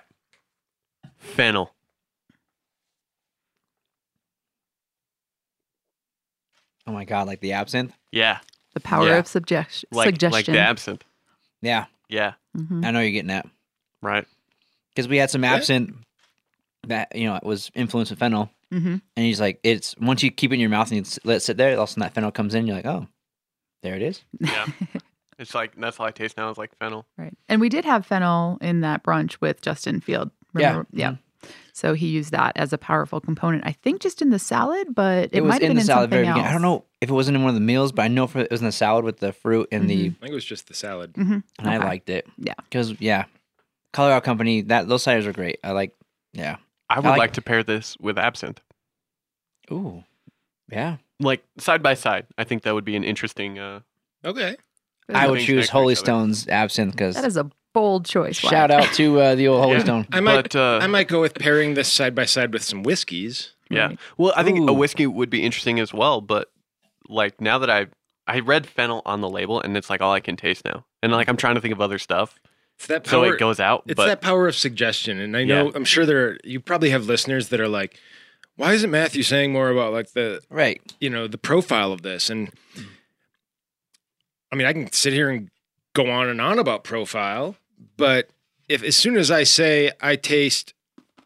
Fennel. Oh my god, like the absinthe. Yeah, The power Yeah. of subject- like suggestion. like the absinthe. Yeah, Yeah, Mhm. I know you're getting that right. because we had some absinthe that you know was influenced with fennel, Mhm. and he's like, it's once you keep it in your mouth and you s- let it sit there, all of a sudden that fennel comes in. You're like, oh, there it is. Yeah, it's like that's all I taste now is like fennel. Right. And we did have fennel in that brunch with Justin Field. Remember? Yeah. Yeah. So he used that as a powerful component. I think just in the salad, but it, It, was might have in been the in salad something very else. beginning. I don't know if it wasn't in one of the meals, but I know for, it was in the salad with the fruit and the, I think it was just the salad. Mhm. and I Okay. liked it. Yeah. because yeah, Colorado Company that those ciders are great. I like. Yeah. I would like- like, to pair this with absinthe, Ooh. Yeah. like side by side. I think that would be an interesting. Uh, Okay. I would things choose next to Holy each other. Stone's absinthe because That is a bold choice. shout Wyatt. out to uh, the old Holy Yeah. Stone. I might but uh, I might go with pairing this side by side with some whiskeys. yeah. Right. Well, I think a Ooh. whiskey would be interesting as well. But like now that I I read fennel on the label, and it's like all I can taste now, and like I'm trying to think of other stuff, It's that so power. it goes out. it's but that power of suggestion, and I know Yeah. I'm sure there. Are, you probably have listeners that are like, "Why isn't Matthew saying more about like the Right. you know the profile of this?" And I mean, I can sit here and go on and on about profile, but if as soon as I say I taste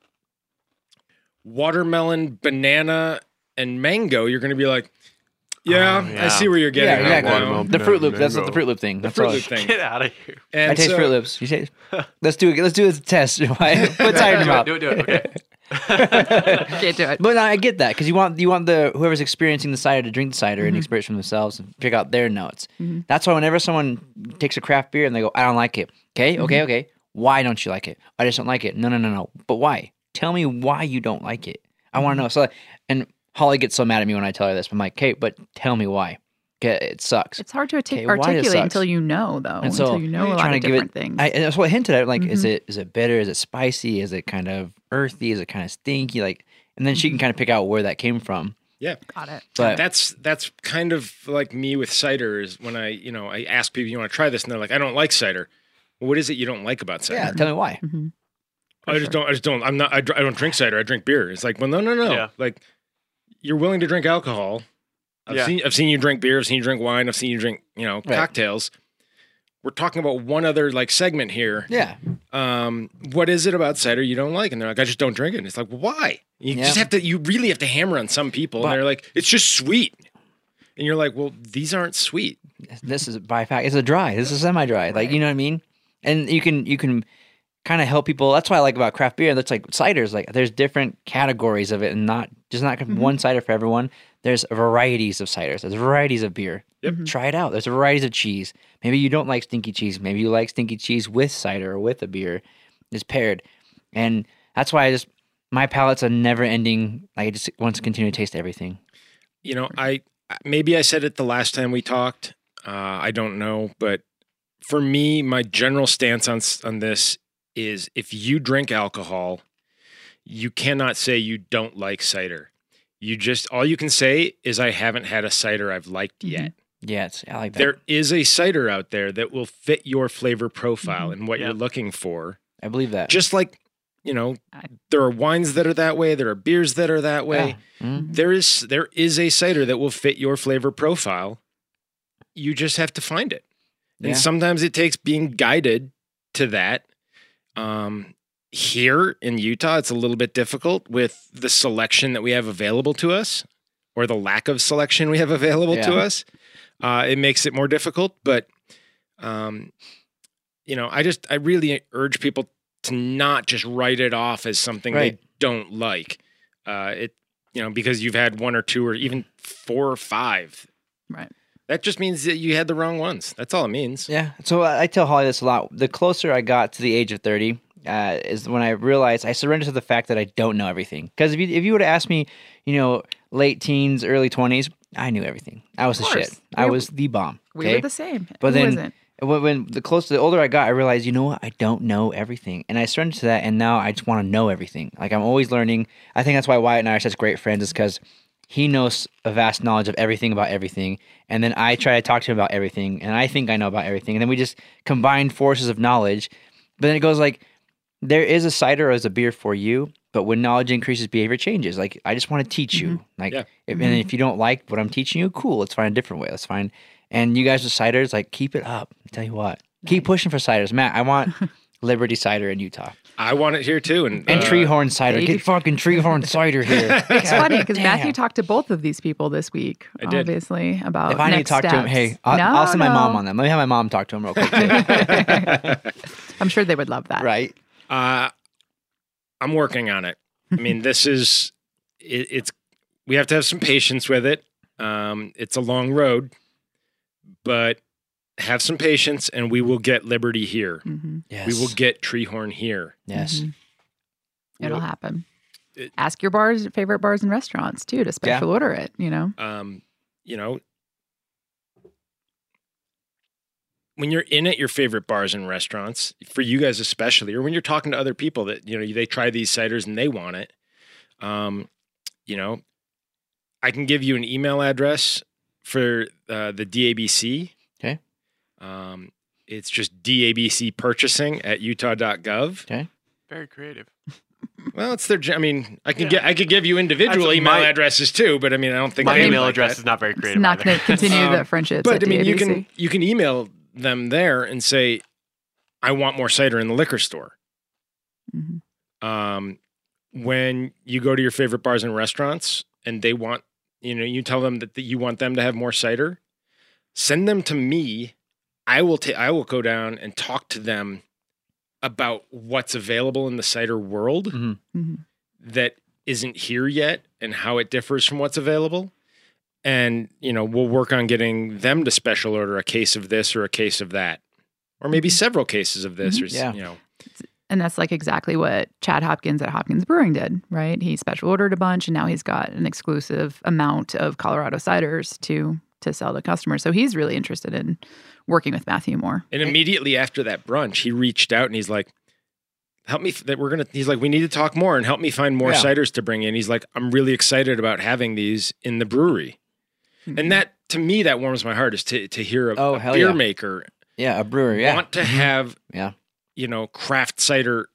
watermelon, banana, and mango, you're going to be like, "Yeah, Oh, yeah. I see where you're getting Yeah, at exactly. now." Watermelon. The Fruit Loop. That's Mango. the Fruit Loop thing. The That's Fruit all. Loop thing. get out of here. And I taste so- Fruit Loops. You say, let's do it. Let's do a test. Why? Put cider in your mouth. do it, do it. Okay. Can't do it. But no, I get that because you want you want the whoever's experiencing the cider to drink the cider and experience from themselves and pick out their notes. That's why whenever someone takes a craft beer and they go, "I don't like it," okay, okay, okay. Why don't you like it? I just don't like it. No, no, no, no. But why? Tell me why you don't like it. I want to know. So, and Holly gets so mad at me when I tell her this. I'm like, "Kate, but tell me why. 'Kay, it sucks." It's hard to artic- Okay, why it articulate sucks. until you know, though. And so until you know you're a lot trying of to give different it- things. I, and that's what I hinted at. Like, is Mhm. it is it bitter? Is it spicy? Is it kind of earthy? Is it kind of stinky? Like, and then she can kind of pick out where that came from. Yeah. Got it. But That's that's kind of like me with cider is when I, you know, I ask people, "You want to try this?" And they're like, "I don't like cider." Well, what is it you don't like about cider? yeah, tell me why. Mhm. I just don't. I just don't. I'm not. I, dr- I don't drink cider. I drink beer. It's like, well, no, no, no. Yeah. Like, you're willing to drink alcohol. I've Yeah. seen. I've seen you drink beer. I've seen you drink wine. I've seen you drink, you know, Right. cocktails. We're talking about one other like segment here. Yeah, Um, what is it about cider you don't like? And they're like, I just don't drink it. And it's like, well, why? You Yeah. just have to. You really have to hammer on some people. But- and they're like, it's just sweet. And you're like, well, these aren't sweet. this is by fact. It's a dry. This is semi-dry. Like you know what I mean. And you can you can kind of help people. That's what I like about craft beer. That's like ciders. Like there's different categories of it, and not just not Mhm. one cider for everyone. There's varieties of ciders. There's varieties of beer. Yep. Mhm. Try it out. There's varieties of cheese. Maybe you don't like stinky cheese. Maybe you like stinky cheese with cider or with a beer. It's paired, and that's why I just my palate's a never-ending. Like I just want to continue to taste everything. You know, I maybe I said it the last time we talked. Uh, I don't know, but for me, my general stance on s- on this is: if you drink alcohol, you cannot say you don't like cider. You just all you can say is, "I haven't had a cider I've liked Mhm. yet." Yeah, it's, I like that. There is a cider out there that will fit your flavor profile Mhm. and what Yeah. you're looking for. I believe that. Just like, you know, I- there are wines that are that way. There are beers that are that way. Yeah. Mhm. There is there is a cider that will fit your flavor profile. You just have to find it. And Yeah. sometimes it takes being guided to that. Um, here in Utah, it's a little bit difficult with the selection that we have available to us, or the lack of selection we have available to Yeah. us. Uh, it makes it more difficult, but um, you know, I just I really urge people to not just write it off as something Right. they don't like. Uh, it you know because you've had one or two or even four or five. Right. That just means that you had the wrong ones. That's all it means. Yeah. So I I tell Holly this a lot. The closer I got to the age of thirty, uh, is when I realized I surrendered to the fact that I don't know everything. Because if you if you would have asked me, you know, late teens, early twenties, I knew everything. I was the Of shit. course. I We- was the bomb. We Okay. were the same. But Who then- isn't? when, when the closer, the older I got, I realized, you know what? I don't know everything, and I surrendered to that. And now I just want to know everything. Like I'm always learning. I think that's why Wyatt and I are such great friends. Is because he knows a vast knowledge of everything about everything, and then I try to talk to him about everything, and I think I know about everything, and then we just combine forces of knowledge. But then it goes like, there is a cider as a beer for you, but but when knowledge increases, behavior changes. Like I just want to teach you. Like, Yeah. if, Mm-hmm. and if you don't like what I'm teaching you, cool. Let's find a different way. Let's find. And you guys with ciders, like keep it up. I tell you what, keep pushing for ciders, Matt. I want Liberty cider in Utah I want it here too. And, and uh, Treehorn cider. baby. Get fucking Treehorn cider here. It's funny because Damn. Matthew talked to both of these people this week, I did. obviously, about If I need to next talk to him, steps. hey, I'll, No, I'll send my mom no. on them. Let me have my mom talk to him real quick. too. I'm sure they would love that. Right? Uh, I'm working on it. I mean, this is it, it's we have to have some patience with it. Um, it's a long road, but have some patience, and we will get Liberty here. hmm Yes. We will get Treehorn here. Yes. Mhm. It'll We'll- happen. it- Ask your bars, favorite bars and restaurants too to special order it. You know. Um, you know, when you're in at your favorite bars and restaurants, for you guys especially, or when you're talking to other people that you know they try these ciders and they want it, um, you know, I can give you an email address for uh, the D A B C. Okay. Um, it's just D A B C purchasing at utah dot gov. Okay. Very creative. Well, it's their. I mean, I can Yeah. get. I could give you individual That's email my- addresses too, but I mean, I don't think My they email like address that. is not very It's creative. not either. going to continue Um, the friendships. But at I mean, you D A B C. can you can email them there and say, "I want more cider in the liquor store." Mhm. Um, when you go to your favorite bars and restaurants, and they want, you know, you tell them that, that you want them to have more cider, send them to me. I will take. I will go down and talk to them about what's available in the cider world hmm Mhm. that isn't here yet and how it differs from what's available. And, you know, we'll work on getting them to special order a case of this or a case of that, or maybe several cases of this, or, s- Yeah. you know, And that's like exactly what Chad Hopkins at Hopkins Brewing did, right? He special ordered a bunch, and now he's got an exclusive amount of Colorado ciders to to sell to customers. So he's really interested in working with Matthew more. and immediately after that brunch, he reached out and he's like, help me, f- that we're going to, he's like, we need to talk more and help me find more Yeah. ciders to bring in. He's like, I'm really excited about having these in the brewery. And that, to me, that warms my heart is to, to hear a, Oh, a hell beer yeah. maker Yeah, a brewery. Yeah. want to have, Yeah. you know, craft cider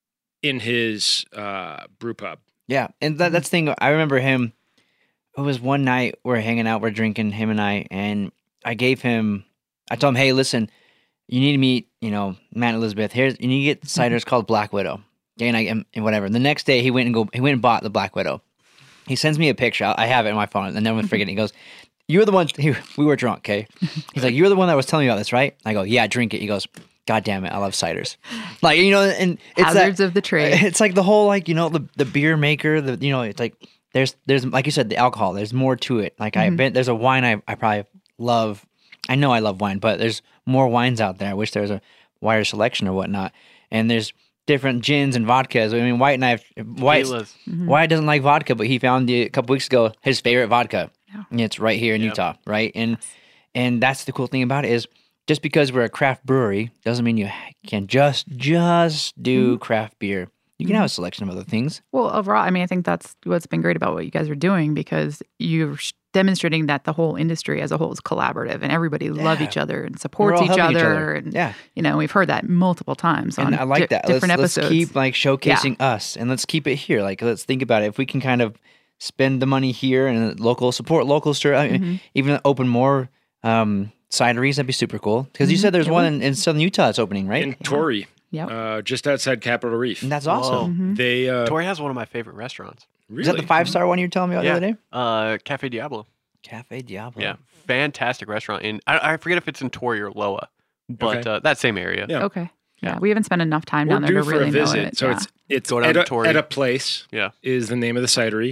in his uh, brew pub. Yeah, and that, that's the thing. I remember him. It was one night we're hanging out, we're drinking, him and I, and I gave him. I told him, "Hey, listen, you need to meet, you know, Matt and Elizabeth. Here's you need to get ciders called Black Widow." Okay, and I and whatever. And the next day, he went and go. He went and bought the Black Widow. He sends me a picture. I I have it in my phone, and never forget it. He goes, "You're the one." He, we were drunk. Okay, he's like, "You're the one that was telling me about this, right?" I go, "Yeah, drink it." He goes, "God damn it, I love ciders." Like you know, and it's that, Hazards of the trade. it's like the whole like you know the the beer maker, the you know it's like there's there's like you said the alcohol. There's more to it. Like I've been there's a wine I I probably love. I know I love wine, but there's more wines out there. I wish there was a wider selection or whatnot. And there's different gins and vodkas. I mean, White and I, White Tequilas. White doesn't like vodka, but he found the, a couple weeks ago his favorite vodka. Yeah. And it's right here in Yep. Utah, right? And and that's the cool thing about it is just because we're a craft brewery doesn't mean you can just just do craft beer. You can have a selection of other things. Well, overall, I mean, I think that's what's been great about what you guys are doing because you're sh- demonstrating that the whole industry as a whole is collaborative and everybody love Yeah. each other and We're supports all each helping other. And, Yeah. you know, we've heard that multiple times on And I like di- that. Let's, different let's episodes. keep like showcasing us, and let's keep it here. Like, let's think about it. If we can kind of spend the money here and local support local store, I mean, Mhm. even open more um, cideries, that'd be super cool. Because you Mhm. said there's Yeah, one we- in, in southern Utah that's opening, right? In Torrey, Yep. uh, just outside Capitol Reef. and that's Whoa. awesome. Mhm. They uh, Tori has one of my favorite restaurants. really Is that the five star one you were telling me about Yeah. the other day? Uh, Cafe Diablo. Cafe Diablo. Yeah, fantastic restaurant. In I, I forget if it's in Torrey or Loa, but Okay. uh, that same area. Yeah. Okay. Yeah. We haven't spent enough time We're down there due to for really a visit. know it. So yeah. it's it's Go down at, to a, Torrey. at a place. Yeah. Is the name of the cidery.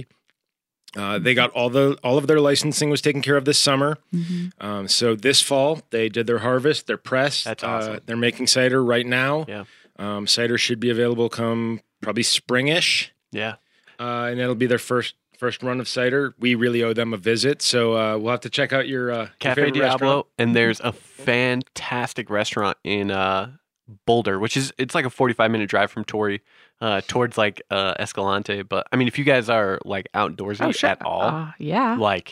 Uh, they got all the all of their licensing was taken care of this summer. Mhm. Um, so this fall they did their harvest, their press. That's Uh, awesome. they're making cider right now. Yeah. Um, cider should be available come probably springish, Yeah. uh, and it'll be their first first run of cider. We really owe them a visit, so uh, we'll have to check out your uh, your Cafe favorite Diablo, restaurant. and there's a fantastic restaurant in uh, Boulder, which is it's like a forty-five minute drive from Torrey, uh, towards like uh, Escalante. But I mean, if you guys are like outdoorsy Oh, sure. at all, Uh, yeah. like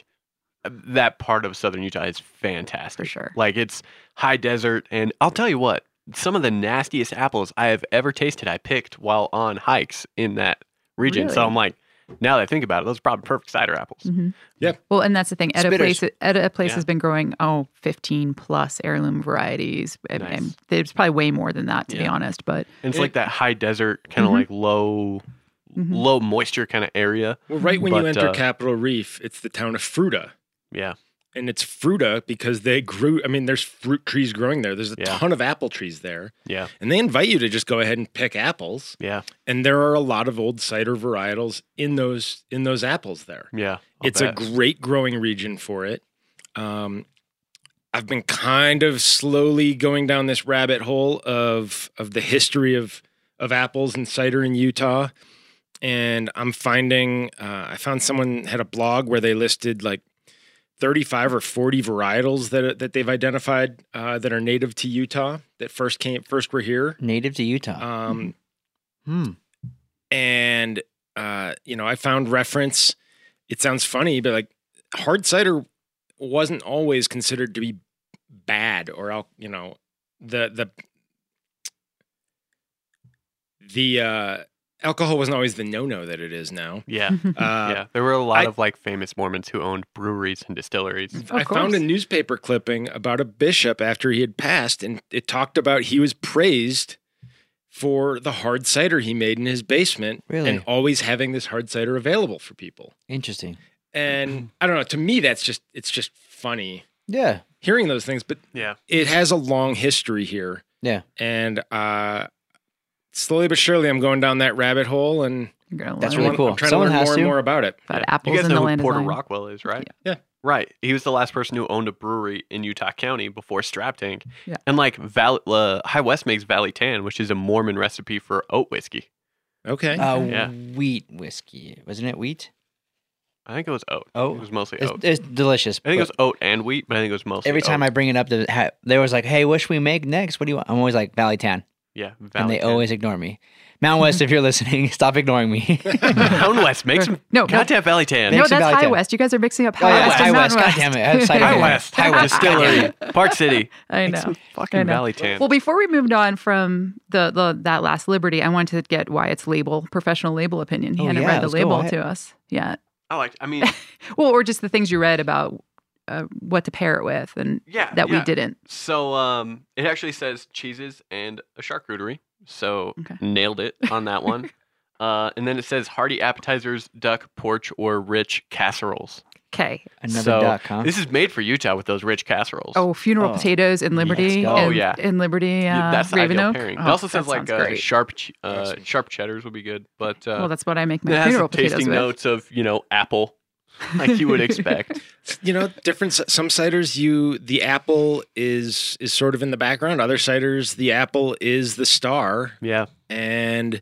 that part of southern Utah is fantastic. For sure. Like it's high desert, and I'll tell you what, some of the nastiest apples I have ever tasted, I picked while on hikes in that region. So Really? I'm like, now that I think about it, those are probably perfect cider apples. Mhm. Yeah. Well, and that's the thing. At a Spitters. place, at a place Yeah. has been growing oh fifteen plus heirloom varieties. And- Nice. and there's probably way more than that, to be Yeah. honest. But And it's It- like that high desert, kind of Mhm. like low, Mhm. low moisture kind of area. Well, right when you But, enter uh, Capitol Reef, it's the town of Fruta. Yeah. And it's Fruta because they grew, I mean, there's fruit trees growing there. There's a Yeah. ton of apple trees there. Yeah. And they invite you to just go ahead and pick apples. Yeah. And there are a lot of old cider varietals in those in those apples there. Yeah. I'll It's a bet. great growing region for it. Um, I've been kind of slowly going down this rabbit hole of of the history of of apples and cider in Utah, and I'm finding uh, I found someone had a blog where they listed like thirty-five or forty varietals that that they've identified uh, that are native to Utah that first came first were here. Native to Utah. Um, Hmm. and uh, you know, I found reference. It sounds funny, but like hard cider wasn't always considered to be bad, or al- you know, the the the uh, alcohol wasn't always the no-no that it is now. Yeah. Uh, yeah. There were a lot I- of like famous Mormons who owned breweries and distilleries. I Of found a course. newspaper clipping about a bishop after he had passed, and it talked about he was praised for the hard cider he made in his basement, Really? and always having this hard cider available for people. Interesting. And I don't know, to me that's just it's just funny Yeah. hearing those things, but Yeah. it has a long history here. Yeah. And uh slowly but surely I'm going down that rabbit hole, and You're gonna That's I learn really want- cool. I'm trying Someone to learn has more to. and more about it. about Yeah. apples You guys in the know land who Porter design. Rockwell is, right? Yeah. Right. He was the last person who owned a brewery in Utah County before Strap Tank. Yeah. And like Val- uh, High West makes Valley Tan, which is a Mormon recipe for oat whiskey. Okay. Uh, Yeah. Wheat whiskey. Wasn't it wheat? I think it was oat. Oat? It was mostly It's, oat. it's delicious. I think it but was oat and wheat, but I think it was mostly every time oat. I bring it up, the, ha, they was like, hey, what should we make next? What do you want? I'm always like, Valley Tan. Yeah. And Valley they Tan. always ignore me. Mountain West, if you're listening, stop ignoring me. Mountain West. Make some No, goddamn Valley Tan. Make No, some that's Valley High Tan. West. You guys are mixing up Oh, High yeah, West High and West. Mountain God West. damn it. I have cider High here. West. High West. Distillery. Park City. I Make know. some I fucking know. Valley Tan. Well, before we moved on from the, the that last Liberty, I wanted to get Wyatt's label, professional label opinion. He Oh, hadn't yeah, read the let's go, label Wyatt. to us yet. I like. I mean, Well, or just the things you read about uh, what to pair it with, and yeah. that yeah. we didn't. So um, it actually says cheeses and a charcuterie. So Okay. nailed it on that one. uh, and then it says hearty appetizers, duck, porch, or rich casseroles. Okay. Another so duck, huh? this is made for Utah with those rich casseroles. Oh, funeral Oh. potatoes in Liberty. go. and, Oh, yeah. in Liberty, uh, Yeah, that's the Raven ideal Oak. pairing. Oh, it also that says like sounds uh, great. sharp, ch- uh, Awesome. sharp cheddars would be good, but uh, Well, that's what I make it my has funeral some potatoes tasting with. notes of you know apple, like you would expect. You know, different some ciders you the apple is is sort of in the background. Other ciders the apple is the star, Yeah, and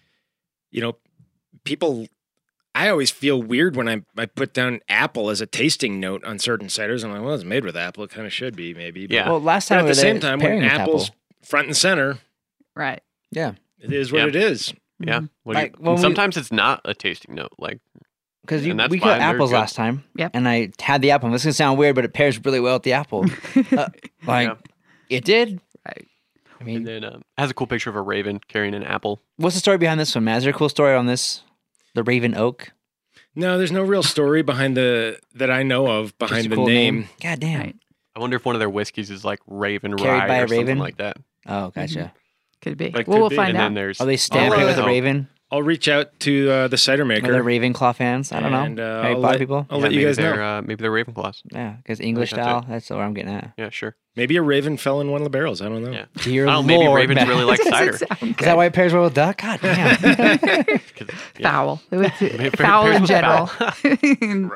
you know, people I always feel weird when I, I put down apple as a tasting note on certain ciders. I'm like, well, it's made with apple. It kind of should be, maybe. But, Yeah. Well, last but time at we the were same there, time, pairing when with apple's apple. front and center, Right. Yeah. it is what Yeah. it is. yeah. Mhm. What do you- Like, when and we- sometimes it's not a tasting note. Like Because And that's we fine, cut they're apples good. last time. Yep. And I had the apple. This is going to sound weird, but it pairs really well with the apple. Uh, like, Yeah. it did. Right. I mean, and then um, it has a cool picture of a raven carrying an apple. what's the story behind this one, Matt? Is there a cool story on this? The Raven Oak? No, there's no real story behind the that I know of Just behind a the cool name. God damn. Right. I wonder if one of their whiskeys is like Raven Carried Rye by or a something raven? like that. Oh, gotcha. Could be. Like, well, could we'll be. find and out. then there's Are they stamped uh, with a help. raven? I'll reach out to uh, the cider Are maker. they Ravenclaw fans? I don't And, know. uh, Harry I'll Potter let- people? I'll yeah, let you maybe guys they're, know. Uh, maybe they're Ravenclaws. Yeah, because English that's style, that's where I'm getting at. Yeah, sure. Maybe a raven fell in one of the barrels. I don't know. Yeah. Dear I don't know, maybe Lord, ravens Matt. really like cider. Doesn't sound Is good. that why it pairs well with duck? God damn. 'Cause- yeah. Foul. It was Maybe foul in pairs general. with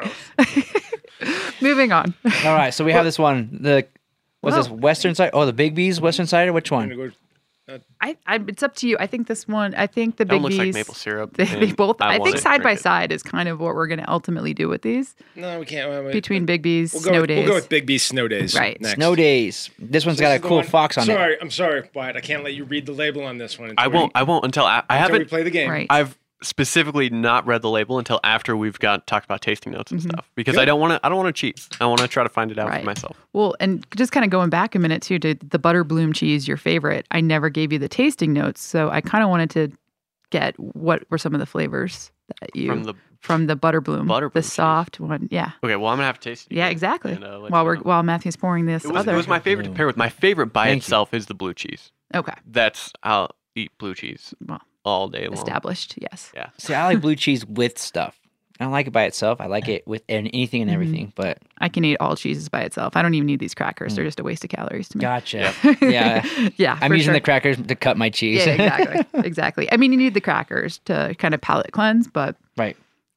Gross. Moving on. All right, so we have this one. The what's Well- this? Western cider? Oh, the Big B's Western cider. Which I'm one? gonna go- I, I, it's up to you. I think this one. I think the That big one looks like B's. maple syrup. They, they and both. I, want think it, side by drink it. side is kind of what we're going to ultimately do with these No, we can't. wait, wait. between Big B's we'll go snow with, days. We'll go with Big B Snow Days. Right. Next. Snow Days. This one's This got a is the cool one- fox on it. Sorry, I'm sorry, Wyatt. I can't let you read the label on this one. I until won't. we- I won't until I, I until we haven't. play the game. Right. I've specifically not read the label until after we've got talked about tasting notes and Mhm. stuff because Good. I don't want to. I don't want to cheat. I want to try to find it out Right. for myself. Well, and just kind of going back a minute too to the butter bloom cheese, your favorite. I never gave you the tasting notes, so I kind of wanted to get, what were some of the flavors that you From the from the Butterbloom, Butterbloom the cheese. soft one? Yeah, okay, well I'm gonna have to taste it. yeah, again exactly. and, uh, let while you we're know. while Matthew's pouring this It was, other. it was my favorite to pair with. My favorite by Thank you. itself is the blue cheese. Okay, That's I'll eat blue cheese well, all day long. established. Yes. Yeah. See, I like blue cheese with stuff. I don't like it by itself. I like it with an- anything and Mhm. everything. But I can eat all cheeses by itself. I don't even need these crackers. Mm. They're just a waste of calories to me. gotcha. Yeah, yeah. I'm for using sure. the crackers to cut my cheese. Yeah, exactly. Exactly. I mean, you need the crackers to kind of palate cleanse, but Right.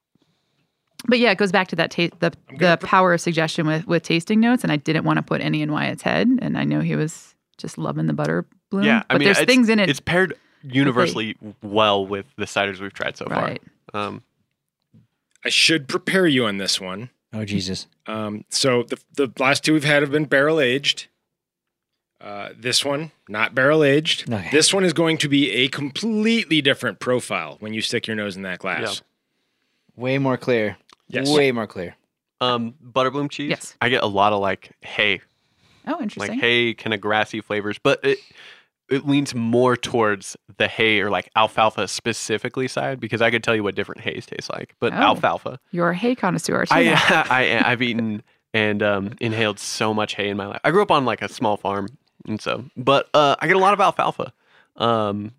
but yeah, it goes back to that taste, the I'm the gonna put- power of suggestion with with tasting notes. And I didn't want to put any in Wyatt's head, and I know he was just loving the butter bloom. Yeah, I but mean, there's it's- things in it. It's paired universally well with the ciders we've tried so Right. far. Um, I should prepare you on this one. Oh Jesus. Um, so the the last two we've had have been barrel aged. Uh, this one, not barrel aged. Okay. This one is going to be a completely different profile when you stick your nose in that glass. Way more clear. Yes. Way more clear. um, Butterbloom cheese. Yes. I get a lot of like hay, oh, interesting. like hay, kind of grassy flavors, but it it leans more towards the hay or like alfalfa specifically side because I could tell you what different hays taste like. But Oh. alfalfa, You're a hay connoisseur. Too I now. I I've eaten and um, inhaled so much hay in my life. I grew up on like a small farm, and so but uh, I get a lot of alfalfa, um,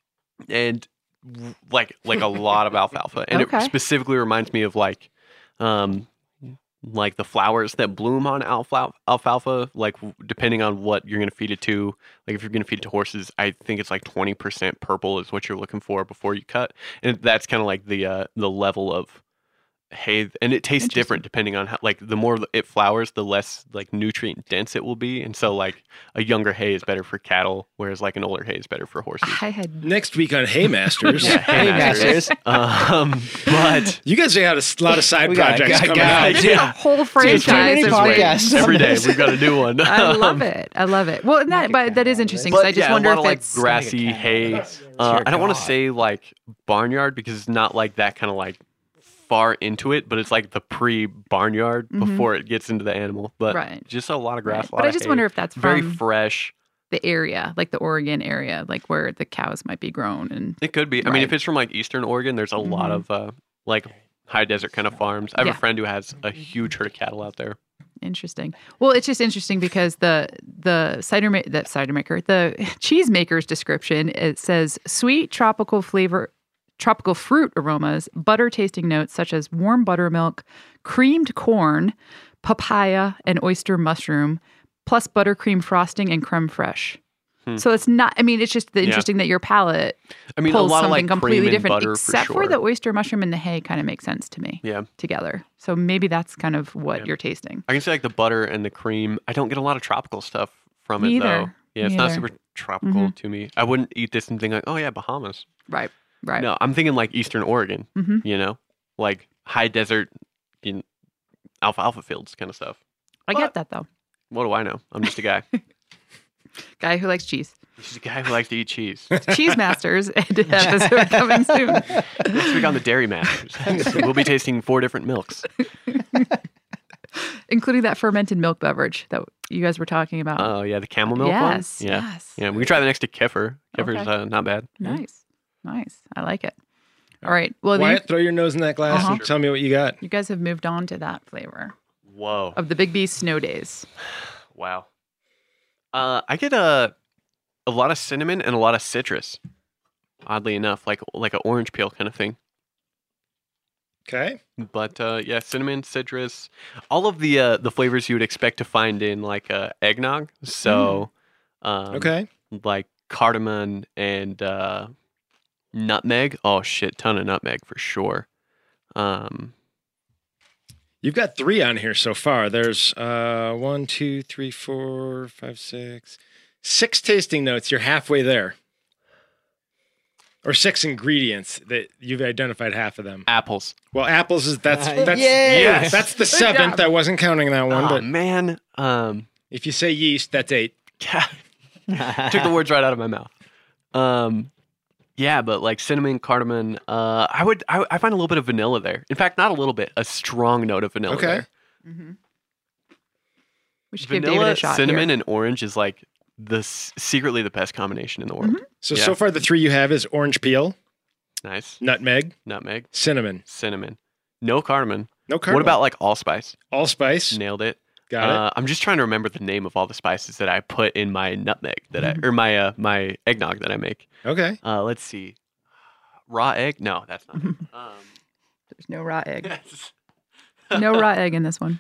and w- like like a lot of alfalfa, and Okay. it specifically reminds me of like, um, like the flowers that bloom on alfalfa. Alfalfa, like w- depending on what you're gonna feed it to. Like if you're gonna feed it to horses, I think it's like twenty percent purple is what you're looking for before you cut, and that's kind of like the uh, the level of hay, and it tastes Interesting. different depending on how, like the more it flowers, the less like nutrient dense it will be, and so like a younger hay is better for cattle, whereas like an older hay is better for horses. I had Next week on Haymasters, Yeah, hay Hey, masters. masters. um, but you guys have had a s- lot of side We got- projects got- coming got- out. a whole too franchise. many of podcasts. wings. every day we've got a new one. I love Um, it. I love it. Well, and that, but that is interesting. So But I just yeah, wonder a if lot of like it's grassy Like a hay. cat. Uh, Dear I don't want to God. say like barnyard because it's not like that kind of like far into it, but it's like the pre barnyard Mhm. before it gets into the animal. But Right. just a lot of grass. Right. a lot But I of just hay. wonder if that's very from fresh. the area, like the Oregon area, like where the cows might be grown. And It could be. I mean, Right. if it's from like Eastern Oregon, there's a lot Mhm. of uh, like high desert kind of farms. I have Yeah. a friend who has a huge herd of cattle out there. interesting. Well, it's just interesting because the the cider ma- that cider maker, the cheese maker's description, it says sweet tropical flavor, tropical fruit aromas, butter tasting notes such as warm buttermilk, creamed corn, papaya, and oyster mushroom, plus buttercream frosting and creme fraiche. Hmm. So it's not. I mean, it's just the Yeah. interesting that your palate I mean, a pulls lot of something like completely cream and different, butter except for for, sure. the oyster mushroom and the hay. Kind of makes sense to me Yeah, together. So maybe that's kind of what Yeah. you're tasting. I can say like the butter and the cream. I don't get a lot of tropical stuff from Me it though. either. Yeah, it's Me not either. super tropical Mhm. to me. I wouldn't eat this and think like, oh yeah, Bahamas. Right. Right. No, I'm thinking like Eastern Oregon. hmm You know, like high desert, you know, alfalfa fields kind of stuff. I But- get that though. What do I know? I'm just a guy. Guy who likes cheese. Just a guy who likes to eat cheese. Cheese Masters episode coming soon. Next week on the Dairy Masters, we'll be tasting four different milks. Including that fermented milk beverage that you guys were talking about. Oh yeah, the camel milk yes. one. Yeah, Yes. yeah. We can try the next to kefir. Kefir's Okay. uh, not bad. Nice. Nice. I like it. All right. Well, then Wyatt, throw your nose in that glass Uh-huh. and tell me what you got. you guys have moved on to that flavor Whoa. of the Big B Snow Days. Wow. Uh, I get a a lot of cinnamon and a lot of citrus. Oddly enough, like like an orange peel kind of thing. Okay. But uh, yeah, cinnamon, citrus, all of the uh, the flavors you would expect to find in like uh, eggnog. So, um, Okay. like cardamom and uh, nutmeg. Oh shit, ton of nutmeg for sure. Um, You've got three on here so far. There's uh, one, two, three, four, five, six, six tasting notes. You're halfway there. Or six ingredients that you've identified half of them. apples. Well, apples is that's Uh, that's yay! Yes. that's the seventh. I wasn't counting that one, Oh but man, um, if you say yeast, that's eight. took the words right out of my mouth. Um, yeah, but like cinnamon, cardamom. Uh, I would I, I find a little bit of vanilla there. In fact, not a little bit, a strong note of vanilla Okay. there. Mm-hmm. We should give Vanilla, David a shot cinnamon, here. and orange is like the s- secretly the best combination in the world. Mhm. So Yeah. so far the three you have is orange peel, Nice. nutmeg, Nutmeg. cinnamon. Cinnamon. No cardamom. No cardamom. What about like allspice? allspice? Nailed it. Got uh, I'm just trying to remember the name of all the spices that I put in my nutmeg that I or my uh, my eggnog that I make. it. Okay. Uh, let's see. Raw egg? No, that's not it. Um, There's no raw egg. yes. No raw egg in this one.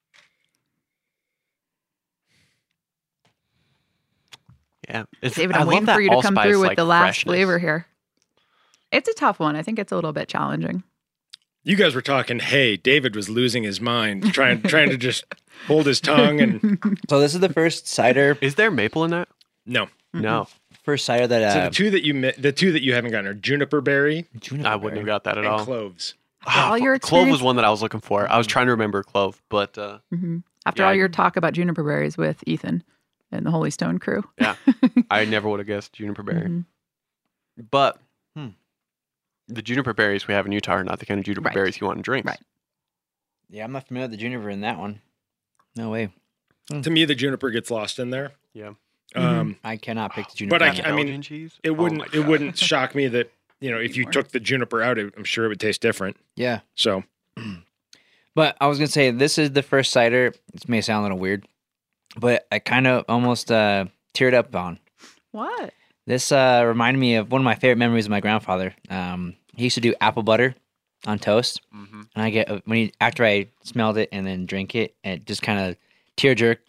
Yeah. It's, David, I I'm love waiting that for you to come allspice, through with like, the last freshness. flavor here. It's a tough one. I think it's a little bit challenging. You guys were talking, hey, David was losing his mind, trying trying to just hold his tongue and So this is the first cider, Is there maple in that? no. No. first cider that So uh, the two that you mi- the two that you haven't gotten are juniper berry juniper I wouldn't have berry. got that at and all. cloves. Ah, all your clove was experience- one that I was looking for. I was trying to remember clove, but uh, hmm After Yeah, all I- your talk about juniper berries with Ethan and the Holy Stone crew. yeah, I never would have guessed juniper berry. Mhm. But Hmm. the juniper berries we have in Utah are not the kind of juniper Right. berries you want in drinks. Right. Yeah, I'm not familiar with the juniper in that one. No way. To me, the juniper gets lost in there. Yeah. Um, I cannot pick the juniper. But I on ca- that. I mean, Belgian cheese. it Oh wouldn't my it God. wouldn't shock me that you know if you Anymore. took the juniper out, it, I'm sure it would taste different. Yeah. So But I was gonna say this is the first cider. This may sound a little weird, but I kind of almost uh, teared up on. What? This uh, reminded me of one of my favorite memories of my grandfather. Um, he used to do apple butter on toast, Mhm. and I get when he after I smelled it and then drink it, it just kind of tear jerked.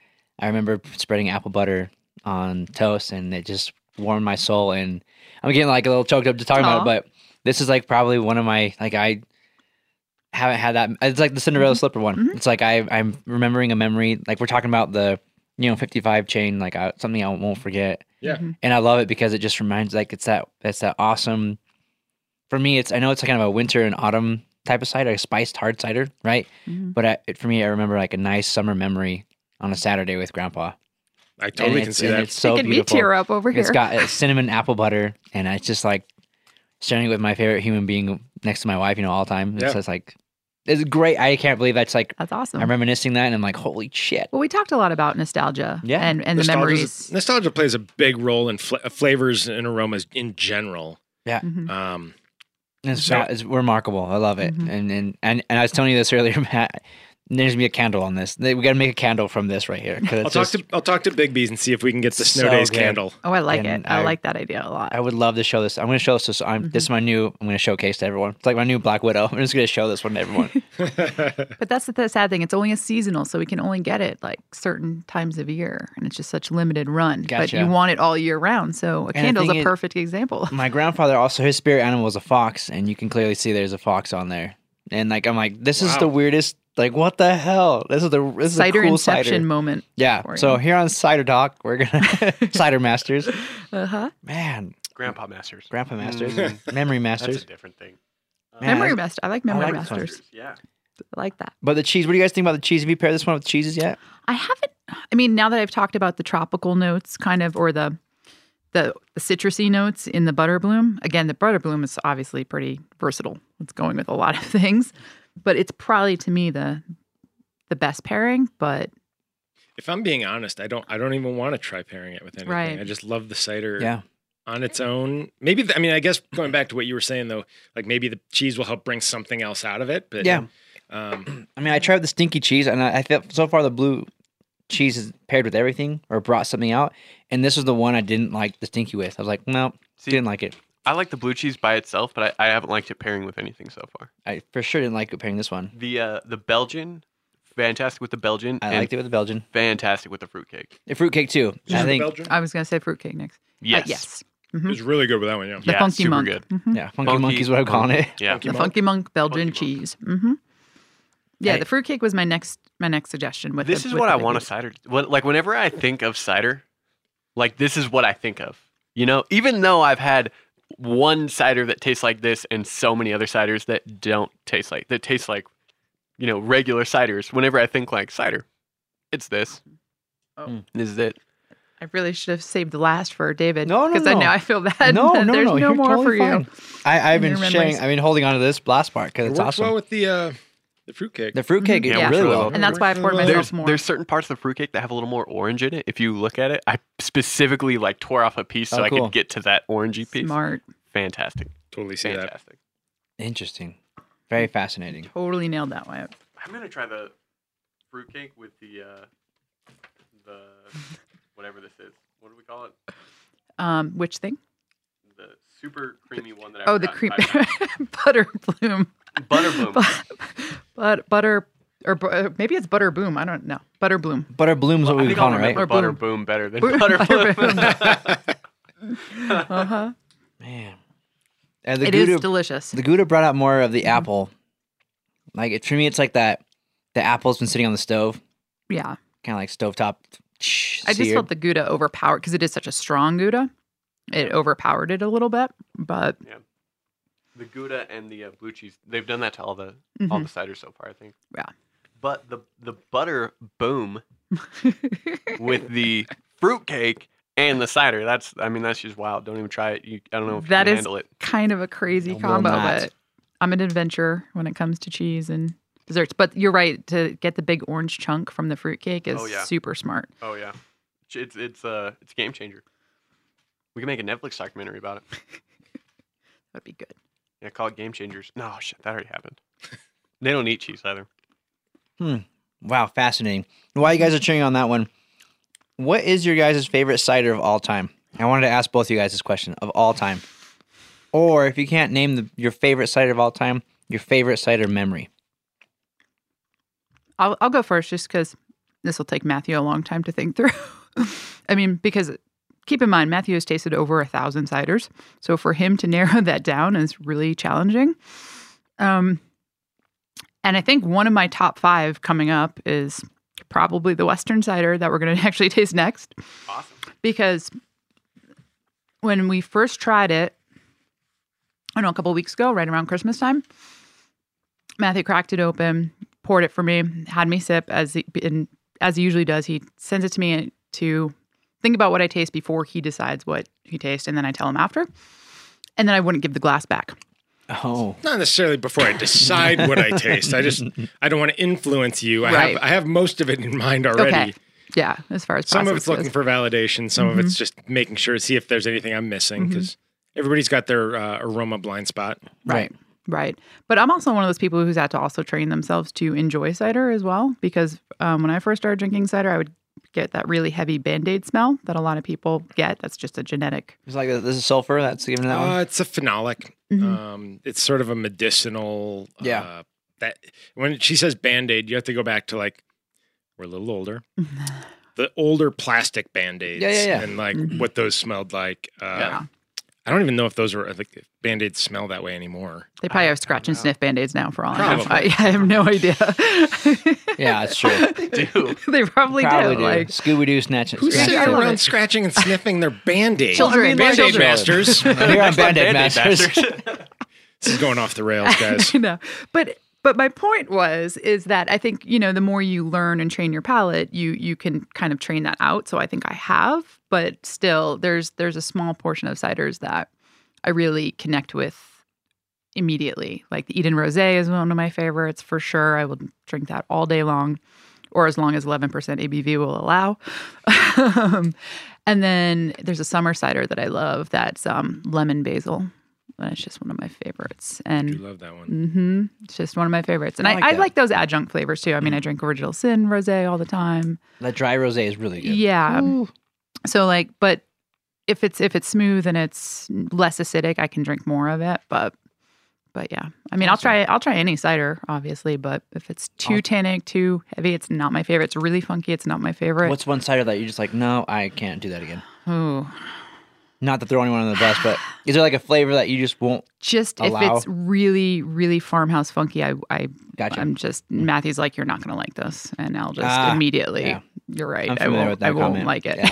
I remember spreading apple butter on toast, and it just warmed my soul. And I'm getting like a little choked up just talking about Aw. it, but this is like probably one of my like I haven't had that. It's like the Cinderella slipper one. Mhm. It's like I I'm remembering a memory. Like we're talking about the you know fifty-five chain, like I, something I won't forget. yeah, Mhm. And I love it because it just reminds like it's that it's that awesome. For me, it's I know it's kind of a winter and autumn type of cider, a spiced hard cider, right? Mhm. But I, it, for me, I remember like a nice summer memory on a Saturday with Grandpa. I And totally can it's- see and that. It's so Making me beautiful. tear up over here. It's got uh, cinnamon apple butter, and it's just like sharing it with my favorite human being next to my wife, you know, all the time. It's Yeah. just like it's great. I can't believe that's like That's awesome. I'm reminiscing that, and I'm like, holy shit. Well, we talked a lot about nostalgia Yeah. and, and the Nostalgia's- memories. Nostalgia plays a big role in fla- flavors and aromas in general. Mhm. Um, It's, So- it's remarkable. I love it. Mhm. And, and and and I was telling you this earlier, Matt. There's gonna be a candle on this. We got to make a candle from this right here. 'cause I'll it's talk just- to I'll talk to Big B's and see if we can get the Snow So Days good. candle. Oh, I like And it. I, I- like that idea a lot. I would love to show this. I'm going to show this. To, I'm, This is my new. I'm going to showcase to everyone. It's like my new Black Widow. I'm just going to show this one to everyone. But that's the, the sad thing. It's only a seasonal, so we can only get it like certain times of year, and it's just such limited run. But Gotcha. you want it all year round, so a the candle's thing a is- perfect example. My grandfather also his spirit animal was a fox, and you can clearly see there's a fox on there. And like I'm like, this is Wow. the weirdest. Like what the hell? This is the this is Cider a cool inception cider. moment. Yeah. for So you. here on Cider Talk, we're gonna Cider Masters. Uh huh. Man, Grandpa Masters. Grandpa Masters, Mm. Memory That's Masters. a different thing. Man, Memory I- master. I like memory like this one. masters. Yeah. I like that. But the cheese. What do you guys think about the cheese? Have you paired this one with cheeses yet? I haven't. I mean, now that I've talked about the tropical notes, kind of, or the the, the citrusy notes in the butterbloom. Again, the butterbloom is obviously pretty versatile. It's going with a lot of things, but it's probably to me the the best pairing. But If I'm being honest, I don't I don't even want to try pairing it with anything. Right. I just love the cider Yeah. on its own. Maybe the, I mean I guess going back to what you were saying though, like maybe the cheese will help bring something else out of it. But Yeah. um, I mean, I tried the stinky cheese, and I, I feel so far the blue cheese is paired with everything or brought something out. And this was the one I didn't like the stinky with. I was like, no, See, didn't like it. I like the blue cheese by itself, but I, I haven't liked it pairing with anything so far. I for sure didn't like it pairing this one. The uh, the Belgian, fantastic with the Belgian. I and liked it with the Belgian. fantastic with the fruitcake. The fruitcake too. is I it think. Belgian? I was going to say fruitcake next. Uh, Yes. yes. It was really good with that one. Yeah. The Yeah, funky super monk. good. Mhm. Yeah, funky, Funky monkey is what I'm calling it. Yeah. Funky The monk. funky monk Belgian Funky monk. cheese. Mm-hmm. Yeah, Hey. the fruitcake was my next my next suggestion. With This the, is with what the I big want a beef. cider. What, like whenever I think of cider, like this is what I think of. You know, even though I've had one cider that tastes like this and so many other ciders that don't taste like that taste like, you know, regular ciders. Whenever I think like cider, it's this. Oh. This is it. I really should have saved the last for David. No, no, because no. I now I feel bad. No, that no, There's no, no you're more totally for you. fine. I, I've In been your sharing. memories. I've been holding on to this last part because It it's works awesome. well with the uh, the fruitcake. The fruitcake, Mhm. it Yeah. really Works well. really And that's why I poured Well, myself There's more. there's certain parts of the fruitcake that have a little more orange in it. If you look at it, I specifically like tore off a piece so Oh, I cool. could get to that orangey piece. Smart. fantastic. Totally see that. Fantastic. Interesting. Very fascinating. Totally nailed that one. I'm gonna try the fruitcake with the uh, the whatever this is. What do we call it? Um, which thing? The super creamy one that I Oh, the cream butter bloom. Butter bloom. But butter or bu- uh, maybe it's butter boom. I don't know. Butter bloom. Butter bloom's what I we think call I'll it, right? remember Or butter boom. boom better than Boom- butter butter bloom. Uh huh. Man. And the It Gouda, is delicious. the Gouda brought out more of the apple. Like, it, for me, it's like that. The apple's been sitting on the stove, Yeah. kind of like stovetop. I just felt the Gouda overpowered because it is such a strong Gouda. It overpowered it a little bit, but The Gouda and the uh, blue cheese, they've done that to all the Mhm. all the ciders so far, I think. Yeah. But the the butter boom with the fruitcake and the cider, that's I mean that's just wild. Don't even try it. You, I don't know if That you can is handle it. kind of a crazy I will combo, not. but I'm an adventurer when it comes to cheese and desserts. But you're right, to get the big orange chunk from the fruitcake is Oh, yeah. super smart. Oh yeah, it's it's uh it's a game changer. We can make a Netflix documentary about it. That'd be good. Yeah, call it Game Changers. No shit, that already happened. They don't eat cheese either. Wow, fascinating. While you guys are cheering on that one, what is your guys' favorite cider of all time? I wanted to ask both of you guys this question, of all time. Or if you can't name the, your favorite cider of all time, your favorite cider memory. I'll I'll go first just because this will take Matthew a long time to think through. I mean, because keep in mind, Matthew has tasted over a thousand ciders. So for him to narrow that down is really challenging. Um, and I think one of my top five coming up is probably the Western cider that we're going to actually taste next. Awesome. Because when we first tried it, I don't know, a couple of weeks ago, right around Christmas time, Matthew cracked it open, poured it for me, had me sip as he, and as he usually does. He sends it to me to think about what I taste before he decides what he tastes, and then I tell him after. And then I wouldn't give the glass back. Oh. Not necessarily before I decide what I taste. I just I don't want to influence you. I Right. have I have most of it in mind already. Okay. Yeah, as far as Some of process it's looking goes. for validation. Some of it's just making sure to see if there's anything I'm missing because everybody's got their uh, aroma blind spot. Right. Right. But I'm also one of those people who's had to also train themselves to enjoy cider as well. Because um, when I first started drinking cider, I would get that really heavy Band-Aid smell that a lot of people get. That's just a genetic. It's like, this is sulfur that's giving that Uh, one? it's a phenolic. Mhm. Um, it's sort of a medicinal. Yeah. Uh, that when she says Band-Aid, you have to go back to like we're a little older. The older plastic Band-Aids. Yeah, yeah, yeah. And like what those smelled like. Uh, Yeah. I don't even know if those were like Band-Aids smell that way anymore. They probably have scratch and sniff Band-Aids now for all I know. I, Probably. I have no idea. Yeah, that's true. Do. They probably, Probably do. do. Like, Scooby-Doo snatch it. Who's scratch sitting it. love around it. scratching and sniffing their Band-Aids? Children, Band-Aid children. masters. Here on Band-Aid Band-Aid Masters. This is going off the rails, guys. I know. But but my point was is that I think, you know, the more you learn and train your palate, you you can kind of train that out. So I think I have, but still there's there's a small portion of ciders that I really connect with immediately. Like the Eden Rosé is one of my favorites for sure. I will drink that all day long, or as long as eleven percent A B V will allow. um, and then there's a summer cider that I love that's um, lemon basil. And it's just one of my favorites. I do And love that one. hmm it's just one of my favorites. And I I, like I that. like those adjunct flavors too. I mean, I drink Original Sin Rosé all the time. That dry rosé is really good. Yeah. So like, but if it's if it's smooth and it's less acidic, I can drink more of it. But but yeah, I mean, I'll try I'll try any cider, obviously. But if it's too Awesome. tannic, too heavy, it's not my favorite. It's really funky. It's not my favorite. What's one cider that you're just like, no, I can't do that again? Ooh. Not to throw anyone on the bus, but is there like a flavor that you just won't? Just Allow? if it's really really farmhouse funky, I I Gotcha. I'm just Matthew's like, you're not gonna like this, and I'll just Ah, immediately. yeah. You're right. I'm I familiar won't. with that I won't comment. like it.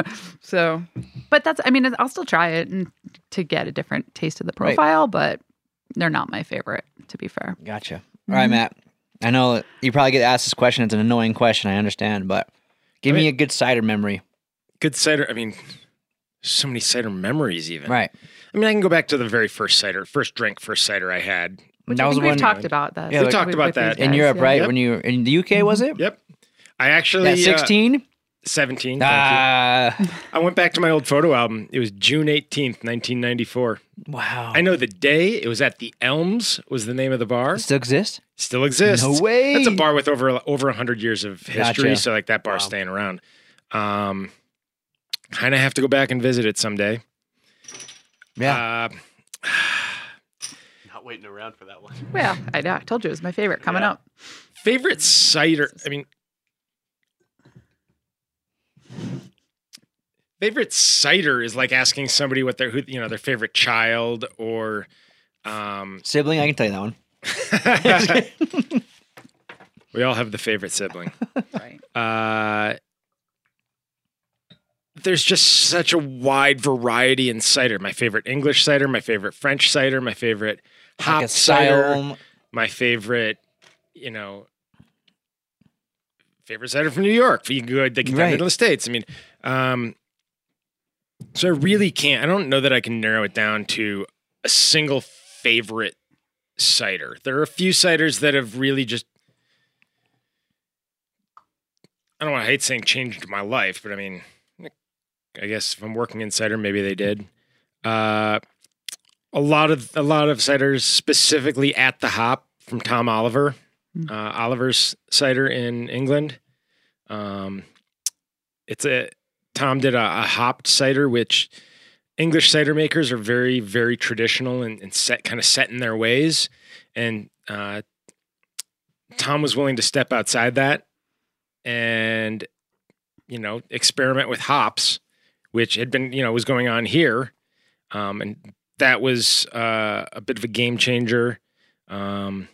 So, but that's. I mean, I'll still try it and to get a different taste of the Right. profile, but they're not my favorite. To be fair. Gotcha. All right, Matt. I know that you probably get asked this question. It's an annoying question. I understand, but give I me mean- a good cider memory. Good cider. I mean, so many cider memories even. Right. I mean, I can go back to the very first cider, first drink, first cider I had. Which That I was think the we've one- talked about that. Yeah, we talked about these that. In guys, Europe, yeah. right? Yep. When you were in the U K, was it? Yep. I actually At uh, sixteen? seventeen. Thank you. Ah, I went back to my old photo album. It was June eighteenth, nineteen ninety-four. wow. I know the day. It was at the Elms was the name of the bar. It still exists? Still exists. No way. That's a bar with over over one hundred years of history. Gotcha. So like that bar's Wow. staying around. Um, kind of have to go back and visit it someday. Yeah. Uh, Not waiting around for that one. Well, I, I told you it was my favorite coming Yeah. up. favorite cider. I mean, favorite cider is like asking somebody what their who you know their favorite child or um Sibling, I can tell you that one. we all have the favorite sibling. Right. Uh there's just such a wide variety in cider. My favorite English cider, my favorite French cider, my favorite hop Like a cider, style. my favorite, you know, favorite cider from New York. You can go they can Right. right. to the States. I mean, um, so I really can't. I don't know that I can narrow it down to a single favorite cider. There are a few ciders that have really just. I don't want to hate saying changed my life, but I mean, I guess if I'm working in cider, maybe they did. Uh, a lot of a lot of ciders, specifically at the hop from Tom Oliver, Mm. uh, Oliver's cider in England. Um, it's a Tom did a, a hopped cider, which English cider makers are very very traditional and, and set kind of set in their ways, and uh, Tom was willing to step outside that and you know experiment with hops, which had been you know was going on here, um, and that was uh, a bit of a game changer. Um,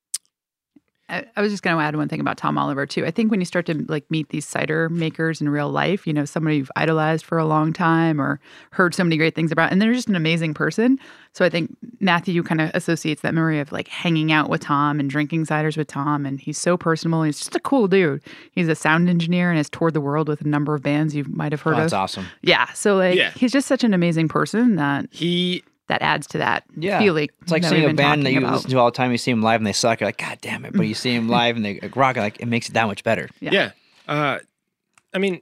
I, I was just going to add one thing about Tom Oliver too. I think when you start to like meet these cider makers in real life, you know, somebody you've idolized for a long time or heard so many great things about, and they're just an amazing person. So I think Matthew kind of associates that memory of like hanging out with Tom and drinking ciders with Tom, and he's so personable. He's just a cool dude. He's a sound engineer and has toured the world with a number of bands you might have heard Oh, that's of. awesome. Yeah. So like Yeah. he's just such an amazing person that he that adds to that Yeah. feeling. It's like that seeing we've a been band that talking you about. listen to all the time. You see them live and they suck. You're like, God damn it! But you see them live and they like, rock. Like it makes it that much better. Yeah. Yeah. Uh, I mean,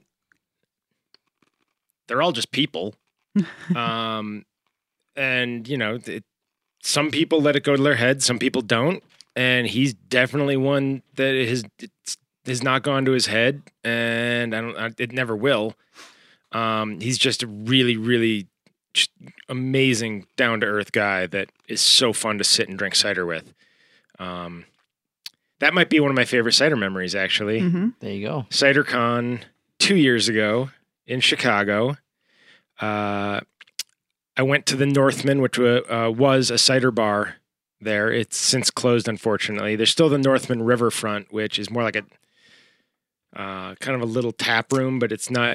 they're all just people. um, and, you know, it, some people let it go to their head, some people don't. And he's definitely one that has, it's, has not gone to his head. And I don't, I, it never will. Um, he's just a really, really just amazing, down to earth guy that is so fun to sit and drink cider with. Um, that might be one of my favorite cider memories, actually. hmm There you go. CiderCon two years ago in Chicago. Uh, I went to the Northman, which uh, was a cider bar there. It's since closed, unfortunately. There's still the Northman Riverfront, which is more like a uh, kind of a little tap room, but it's not.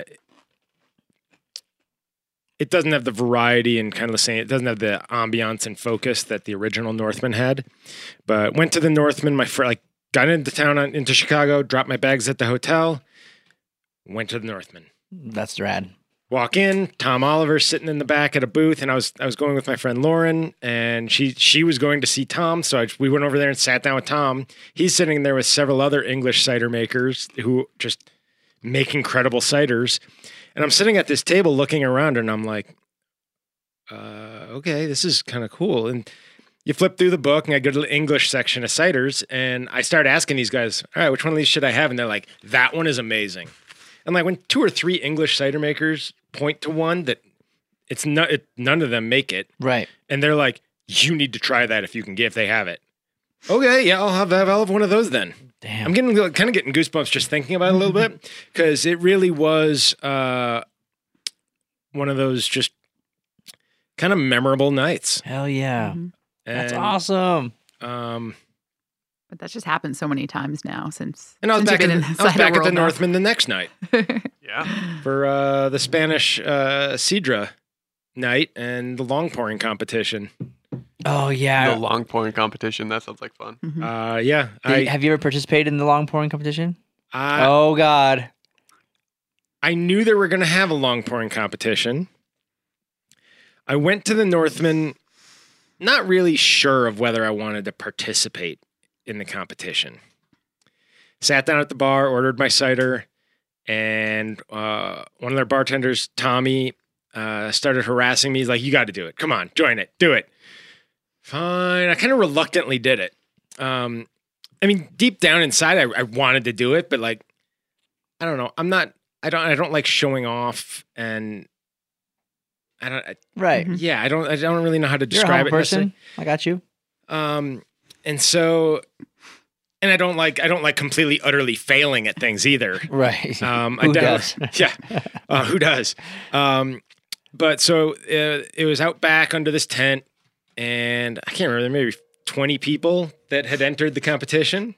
It doesn't have the variety and kind of the same. It doesn't have the ambiance and focus that the original Northman had. But went to the Northman. My friend, like, got into town on, into Chicago, dropped my bags at the hotel, went to the Northman. That's rad. Walk in, Tom Oliver sitting in the back at a booth, and I was I was going with my friend Lauren, and she she was going to see Tom, so I, we went over there and sat down with Tom. He's sitting there with several other English cider makers who just make incredible ciders, and I'm sitting at this table looking around, and I'm like, uh, okay, this is kind of cool. And you flip through the book, and I go to the English section of ciders, and I start asking these guys, all right, which one of these should I have? And they're like, that one is amazing. And like when two or three English cider makers point to one that it's not, it, none of them make it, Right. and they're like, you need to try that if you can get, if they have it. Okay, yeah, I'll have, I'll have one of those then. Damn. I'm getting kind of getting goosebumps just thinking about it a little bit because it really was uh, one of those just kind of memorable nights. Hell yeah. Mhm. That's And, awesome. Um, But that's just happened so many times now since. and I was since back, you've at, been the, in I was cider back at the world now. Northman the next night Yeah. for uh, the Spanish uh, Sidra night and the long pouring competition. Oh yeah. The long pouring competition. That sounds like fun. Mhm. Uh, yeah, Did- I, have you ever participated in the long pouring competition? I, oh God. I knew they were going to have a long pouring competition. I went to the Northman, not really sure of whether I wanted to participate in the competition. Sat down at the bar, ordered my cider, and uh, one of their bartenders, Tommy, uh, started harassing me. He's like, "You got to do it. Come on, join it. Do it." Fine. I kind of reluctantly did it. Um, I mean, deep down inside, I, I wanted to do it, but like, I don't know. I'm not. I don't. I don't like showing off, and I don't. I, Right. Mhm. yeah, I don't. I don't really know how to You're a describe humble it. person. I got you. Um, and so, and I don't like. I don't like completely, utterly failing at things either. Right. Um, Who I does? yeah. Uh, who does? Um, but so uh, it was out back under this tent, and I can't remember, maybe twenty people that had entered the competition,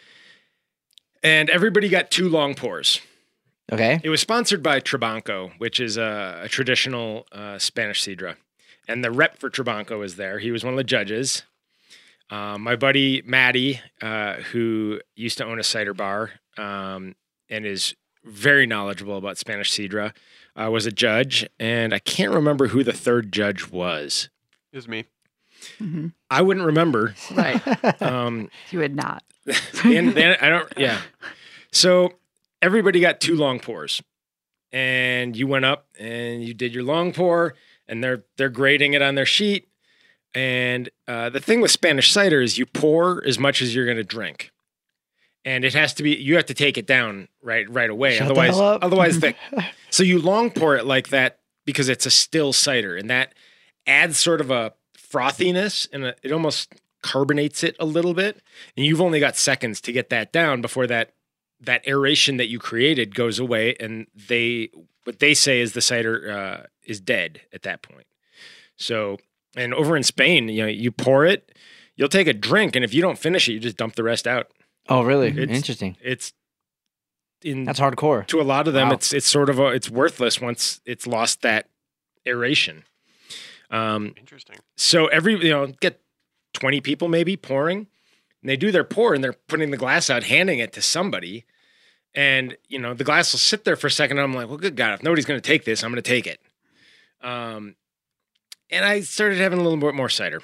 and everybody got two long pours. Okay. It was sponsored by Trabanco, which is a, a traditional uh, Spanish sidra, and the rep for Trabanco was there. He was one of the judges. Um, my buddy Maddie, uh, who used to own a cider bar um, and is very knowledgeable about Spanish sidra, uh, was a judge, and I can't remember who the third judge was. It was me. hmm I wouldn't remember. Right. Um, You would not. and then I don't. Yeah. So everybody got two long pours, and you went up and you did your long pour, and they're they're grading it on their sheet. And uh, the thing with Spanish cider is you pour as much as you're going to drink, and it has to be. You have to take it down right right away. Shut the otherwise, hell up. otherwise, the, so you long pour it like that because it's a still cider, and that adds sort of a frothiness, and a, it almost carbonates it a little bit. And you've only got seconds to get that down before that that aeration that you created goes away, and they what they say is the cider uh, is dead at that point. So. And over in Spain, you know, you pour it, you'll take a drink, and if you don't finish it, you just dump the rest out. Oh, really? It's- Interesting. It's in That's hardcore. to a lot of them, Wow. it's it's sort of a, it's worthless once it's lost that aeration. Um, Interesting. so every you know, get twenty people maybe pouring, and they do their pour, and they're putting the glass out, handing it to somebody, and you know, the glass will sit there for a second. And I'm like, well, good God, if nobody's going to take this, I'm going to take it. Um. And I started having a little bit more cider,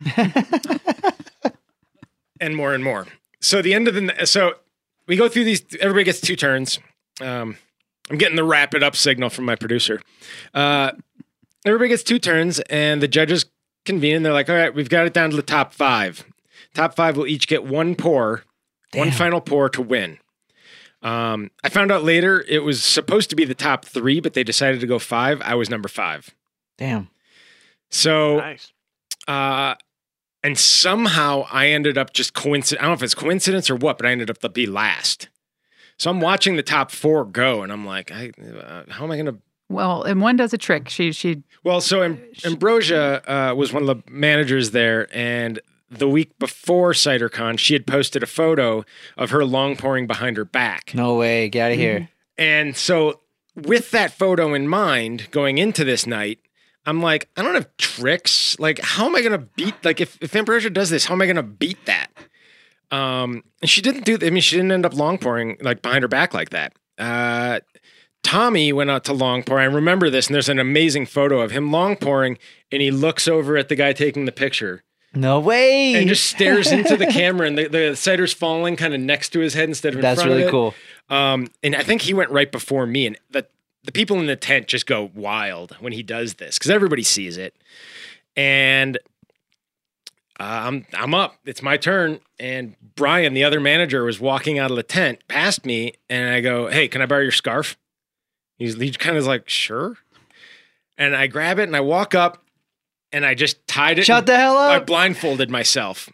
and more and more. So the end of the so we go through these. Everybody gets two turns. Um, I'm getting the wrap it up signal from my producer. Uh, everybody gets two turns, and the judges convene. And they're like, "All right, we've got it down to the top five. Top five will each get one pour, one Damn. final pour to win." Um, I found out later it was supposed to be the top three, but they decided to go five. I was number five. Damn. So, Nice. uh, and somehow I ended up just coincidence. I don't know if it's coincidence or what, but I ended up to be last. So I'm watching the top four go, and I'm like, I, uh, how am I going to? Well, and one does a trick. She she Well, so Am- Ambrosia uh, was one of the managers there, and the week before CiderCon, she had posted a photo of her long pouring behind her back. No way. Get out of here. And so, with that photo in mind, going into this night, I'm like, I don't have tricks. Like, how am I going to beat? Like, if, if Ambrosia does this, how am I going to beat that? Um, and she didn't do. I mean, she didn't end up long pouring like behind her back like that. Uh, Tommy went out to long pour. I remember this, and there's an amazing photo of him long pouring, and he looks over at the guy taking the picture No way. and just stares into the camera, and the, the cider's falling kind of next to his head instead of in That's front really of it. cool. Um, and I think he went right before me, and the the people in the tent just go wild when he does this because everybody sees it. And uh, I'm I'm up. It's my turn. And Brian, the other manager, was walking out of the tent past me, and I go, "Hey, can I borrow your scarf?" He's he kind of like, "Sure." And I grab it and I walk up, and I just tied it. Shut the hell I up. blindfolded myself.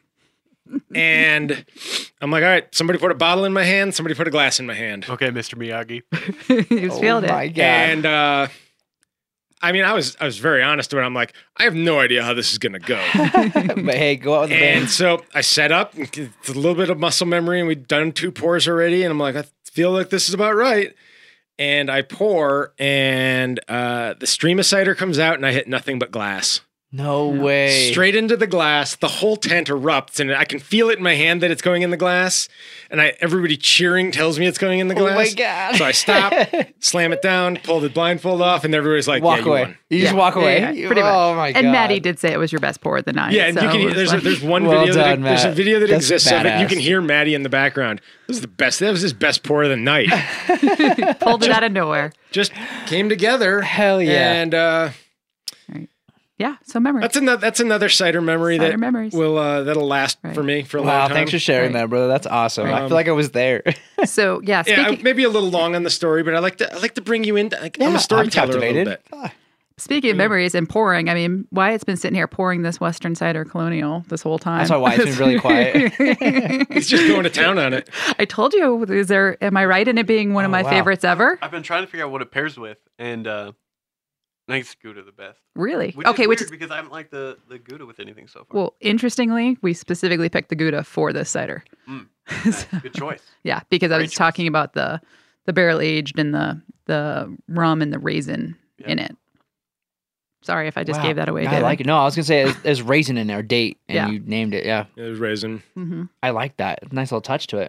And I'm like, all right, somebody put a bottle in my hand, somebody put a glass in my hand. Okay, Mister Miyagi. he's Oh feeling my it. God. And uh I mean, I was I was very honest about it. I'm like, I have no idea how this is gonna go. But hey, go out with the And bang. so I set up, it's a little bit of muscle memory, and we'd done two pours already, and I'm like, I feel like this is about right. And I pour, and uh the stream of cider comes out, and I hit nothing but glass. No way. Straight into the glass. The whole tent erupts, and I can feel it in my hand that it's going in the glass. And I, everybody cheering tells me it's going in the glass. Oh my God. So I stop, slam it down, pull the blindfold off, and everybody's like, Walk yeah, you away. won. You just Yeah, walk yeah, away. yeah, pretty much. Oh my God. And Maddie did say it was your best pour of the night. Yeah, and so you it can. was There's a, like- there's one Well video that done, there's a Matt. video that That's exists of it. You badass. can hear Maddie in the background. This is the best. That was his best pour of the night. pulled it out of nowhere. Just came together. Hell yeah. And uh, Yeah, so memories. that's another. That's another cider memory Cider that memories. will uh, that'll last Right. for me for a Wow, long time. thanks for sharing Right. that, brother. That's awesome. I Um, feel like I was there. So yeah, Yeah, speaking, maybe a little long on the story, but I like to. I like to bring you in. Like, I'm Yeah, a storyteller a little captivated. bit. Ah, speaking of memories and pouring, I mean, Wyatt's been sitting here pouring this Western Cider Colonial this whole time. That's why Wyatt's been really quiet. He's just going to town on it. I told you, is there? Am I right in it being one of Oh, my wow. favorites ever? I've been trying to figure out what it pairs with, and uh, I think it's Gouda the best. Really? Which okay, is which weird is because I haven't liked the, the Gouda with anything so far. well, interestingly, we specifically picked the Gouda for this cider. Nice. Good choice. Yeah, because I Great was choice. talking about the the barrel aged and the the rum and the raisin Yeah. in it. Sorry if I just wow. gave that away. I like it. No, I was gonna say there's, there's raisin in there, date, and Yeah. you named it. Yeah, There's raisin. hmm I like that. Nice little touch to it.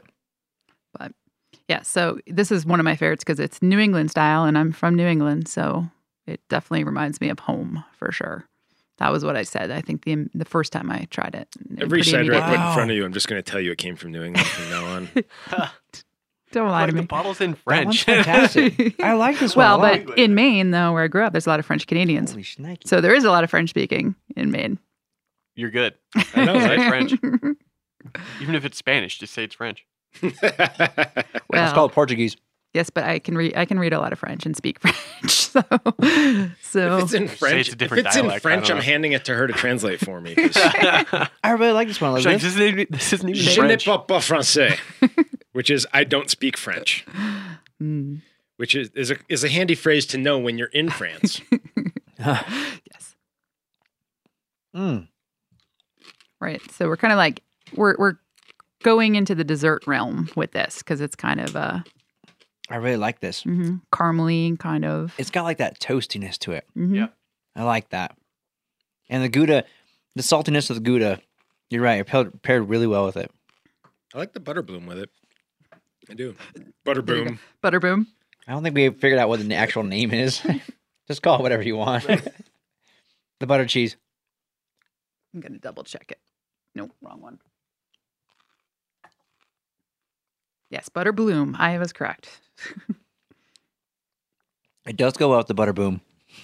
Yeah, so this is one of my favorites because it's New England style, and I'm from New England, so it definitely reminds me of home for sure. That was what I said. I think the the first time I tried it. and Every pretty cider I immediately- put in Wow. front of you, I'm just going to tell you it came from New England from now on. Don't lie Like to the me. bottle's in That one's French. fantastic. I like this one. Well, a lot. but in Maine, though, where I grew up, there's a lot of French Canadians, Holy shnikes. so there is a lot of French speaking in Maine. You're good. I know, Say right? it's French. Even if it's Spanish, just say it's French. It's Well, called Portuguese. yes, but I can read I can read a lot of French and speak French. So, so If it's in French, it's a different if it's in dialect, I French, don't I'm know. handing it to her to translate for me. 'cause I really like this one, She's like, Elizabeth. this, isn't even, this isn't even Je ne French. parle pas français, which is I don't speak French, mm, which is is a, is a handy phrase to know when you're in France. yes, Mm. right. So we're kind of like we're we're going into the dessert realm with this because it's kind of uh I really like this. mm-hmm, caramely kind of. It's got like that toastiness to it. Mhm. Yeah. I like that. And the Gouda, the saltiness of the Gouda, you're right, it paired, paired really well with it. I like the butterbloom with it. I do. Butterboom. Butterboom. I don't think we figured out what the actual name is. Just call it whatever you want. The butter cheese. I'm gonna double check it. Nope, wrong one. Yes, butter bloom. I was correct. It does go well with the butter boom.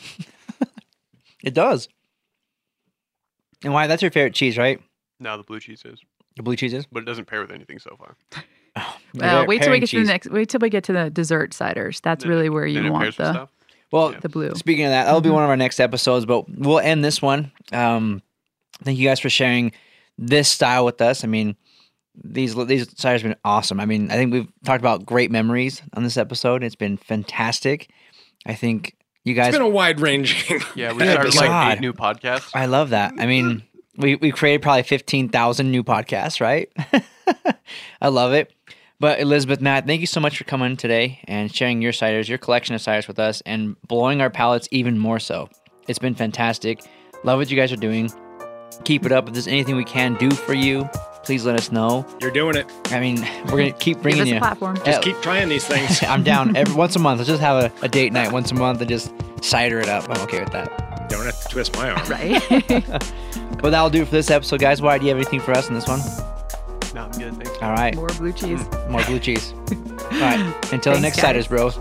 It does. And why? That's your favorite cheese, right? No, the blue cheese is, The blue cheese is? but it doesn't pair with anything so far. Well, wait till we Pairing get to cheese. the next. Wait till we get to the dessert ciders. That's Then really it- where then you it want pairs with the stuff. Well, Yeah. the blue. speaking of that, that'll be Mhm. one of our next episodes, but we'll end this one. Um, thank you guys for sharing this style with us. I mean, these these ciders have been awesome. I mean, I think we've talked about great memories on this episode. It's been fantastic. I think you guys. It's been a wide ranging. Yeah, we Good started like God. eight new podcasts. I love that. I mean, we we created probably fifteen thousand new podcasts, right? I love it. But Elizabeth, Matt, thank you so much for coming today and sharing your ciders, your collection of ciders with us, and blowing our palates even more so. It's been fantastic. Love what you guys are doing. Keep it up. If there's anything we can do for you, please let us know. You're doing it. I mean, we're gonna keep Give bringing us you. a platform. Yeah. Just keep trying these things. I'm down every once a month. Let's just have a, a date night once a month and just cider it up. I'm okay with that. Don't have to twist my arm. Right. But that'll do it for this episode, guys. Why do you have anything for us in this one? No, I'm good. Thanks. All right. More blue cheese. More blue cheese. All right. Until the Thanks, next guys. ciders, bros.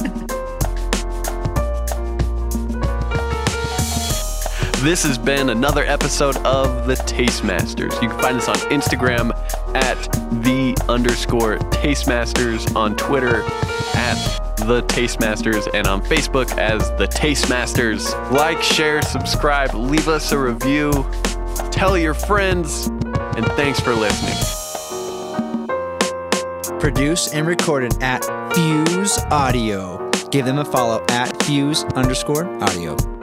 This has been another episode of The Tastemasters. You can find us on Instagram at the underscore Tastemasters, on Twitter at The Tastemasters, and on Facebook as The Tastemasters. Like, share, subscribe, leave us a review, tell your friends, and thanks for listening. Produced and recorded at Fuse Audio. Give them a follow at Fuse underscore audio.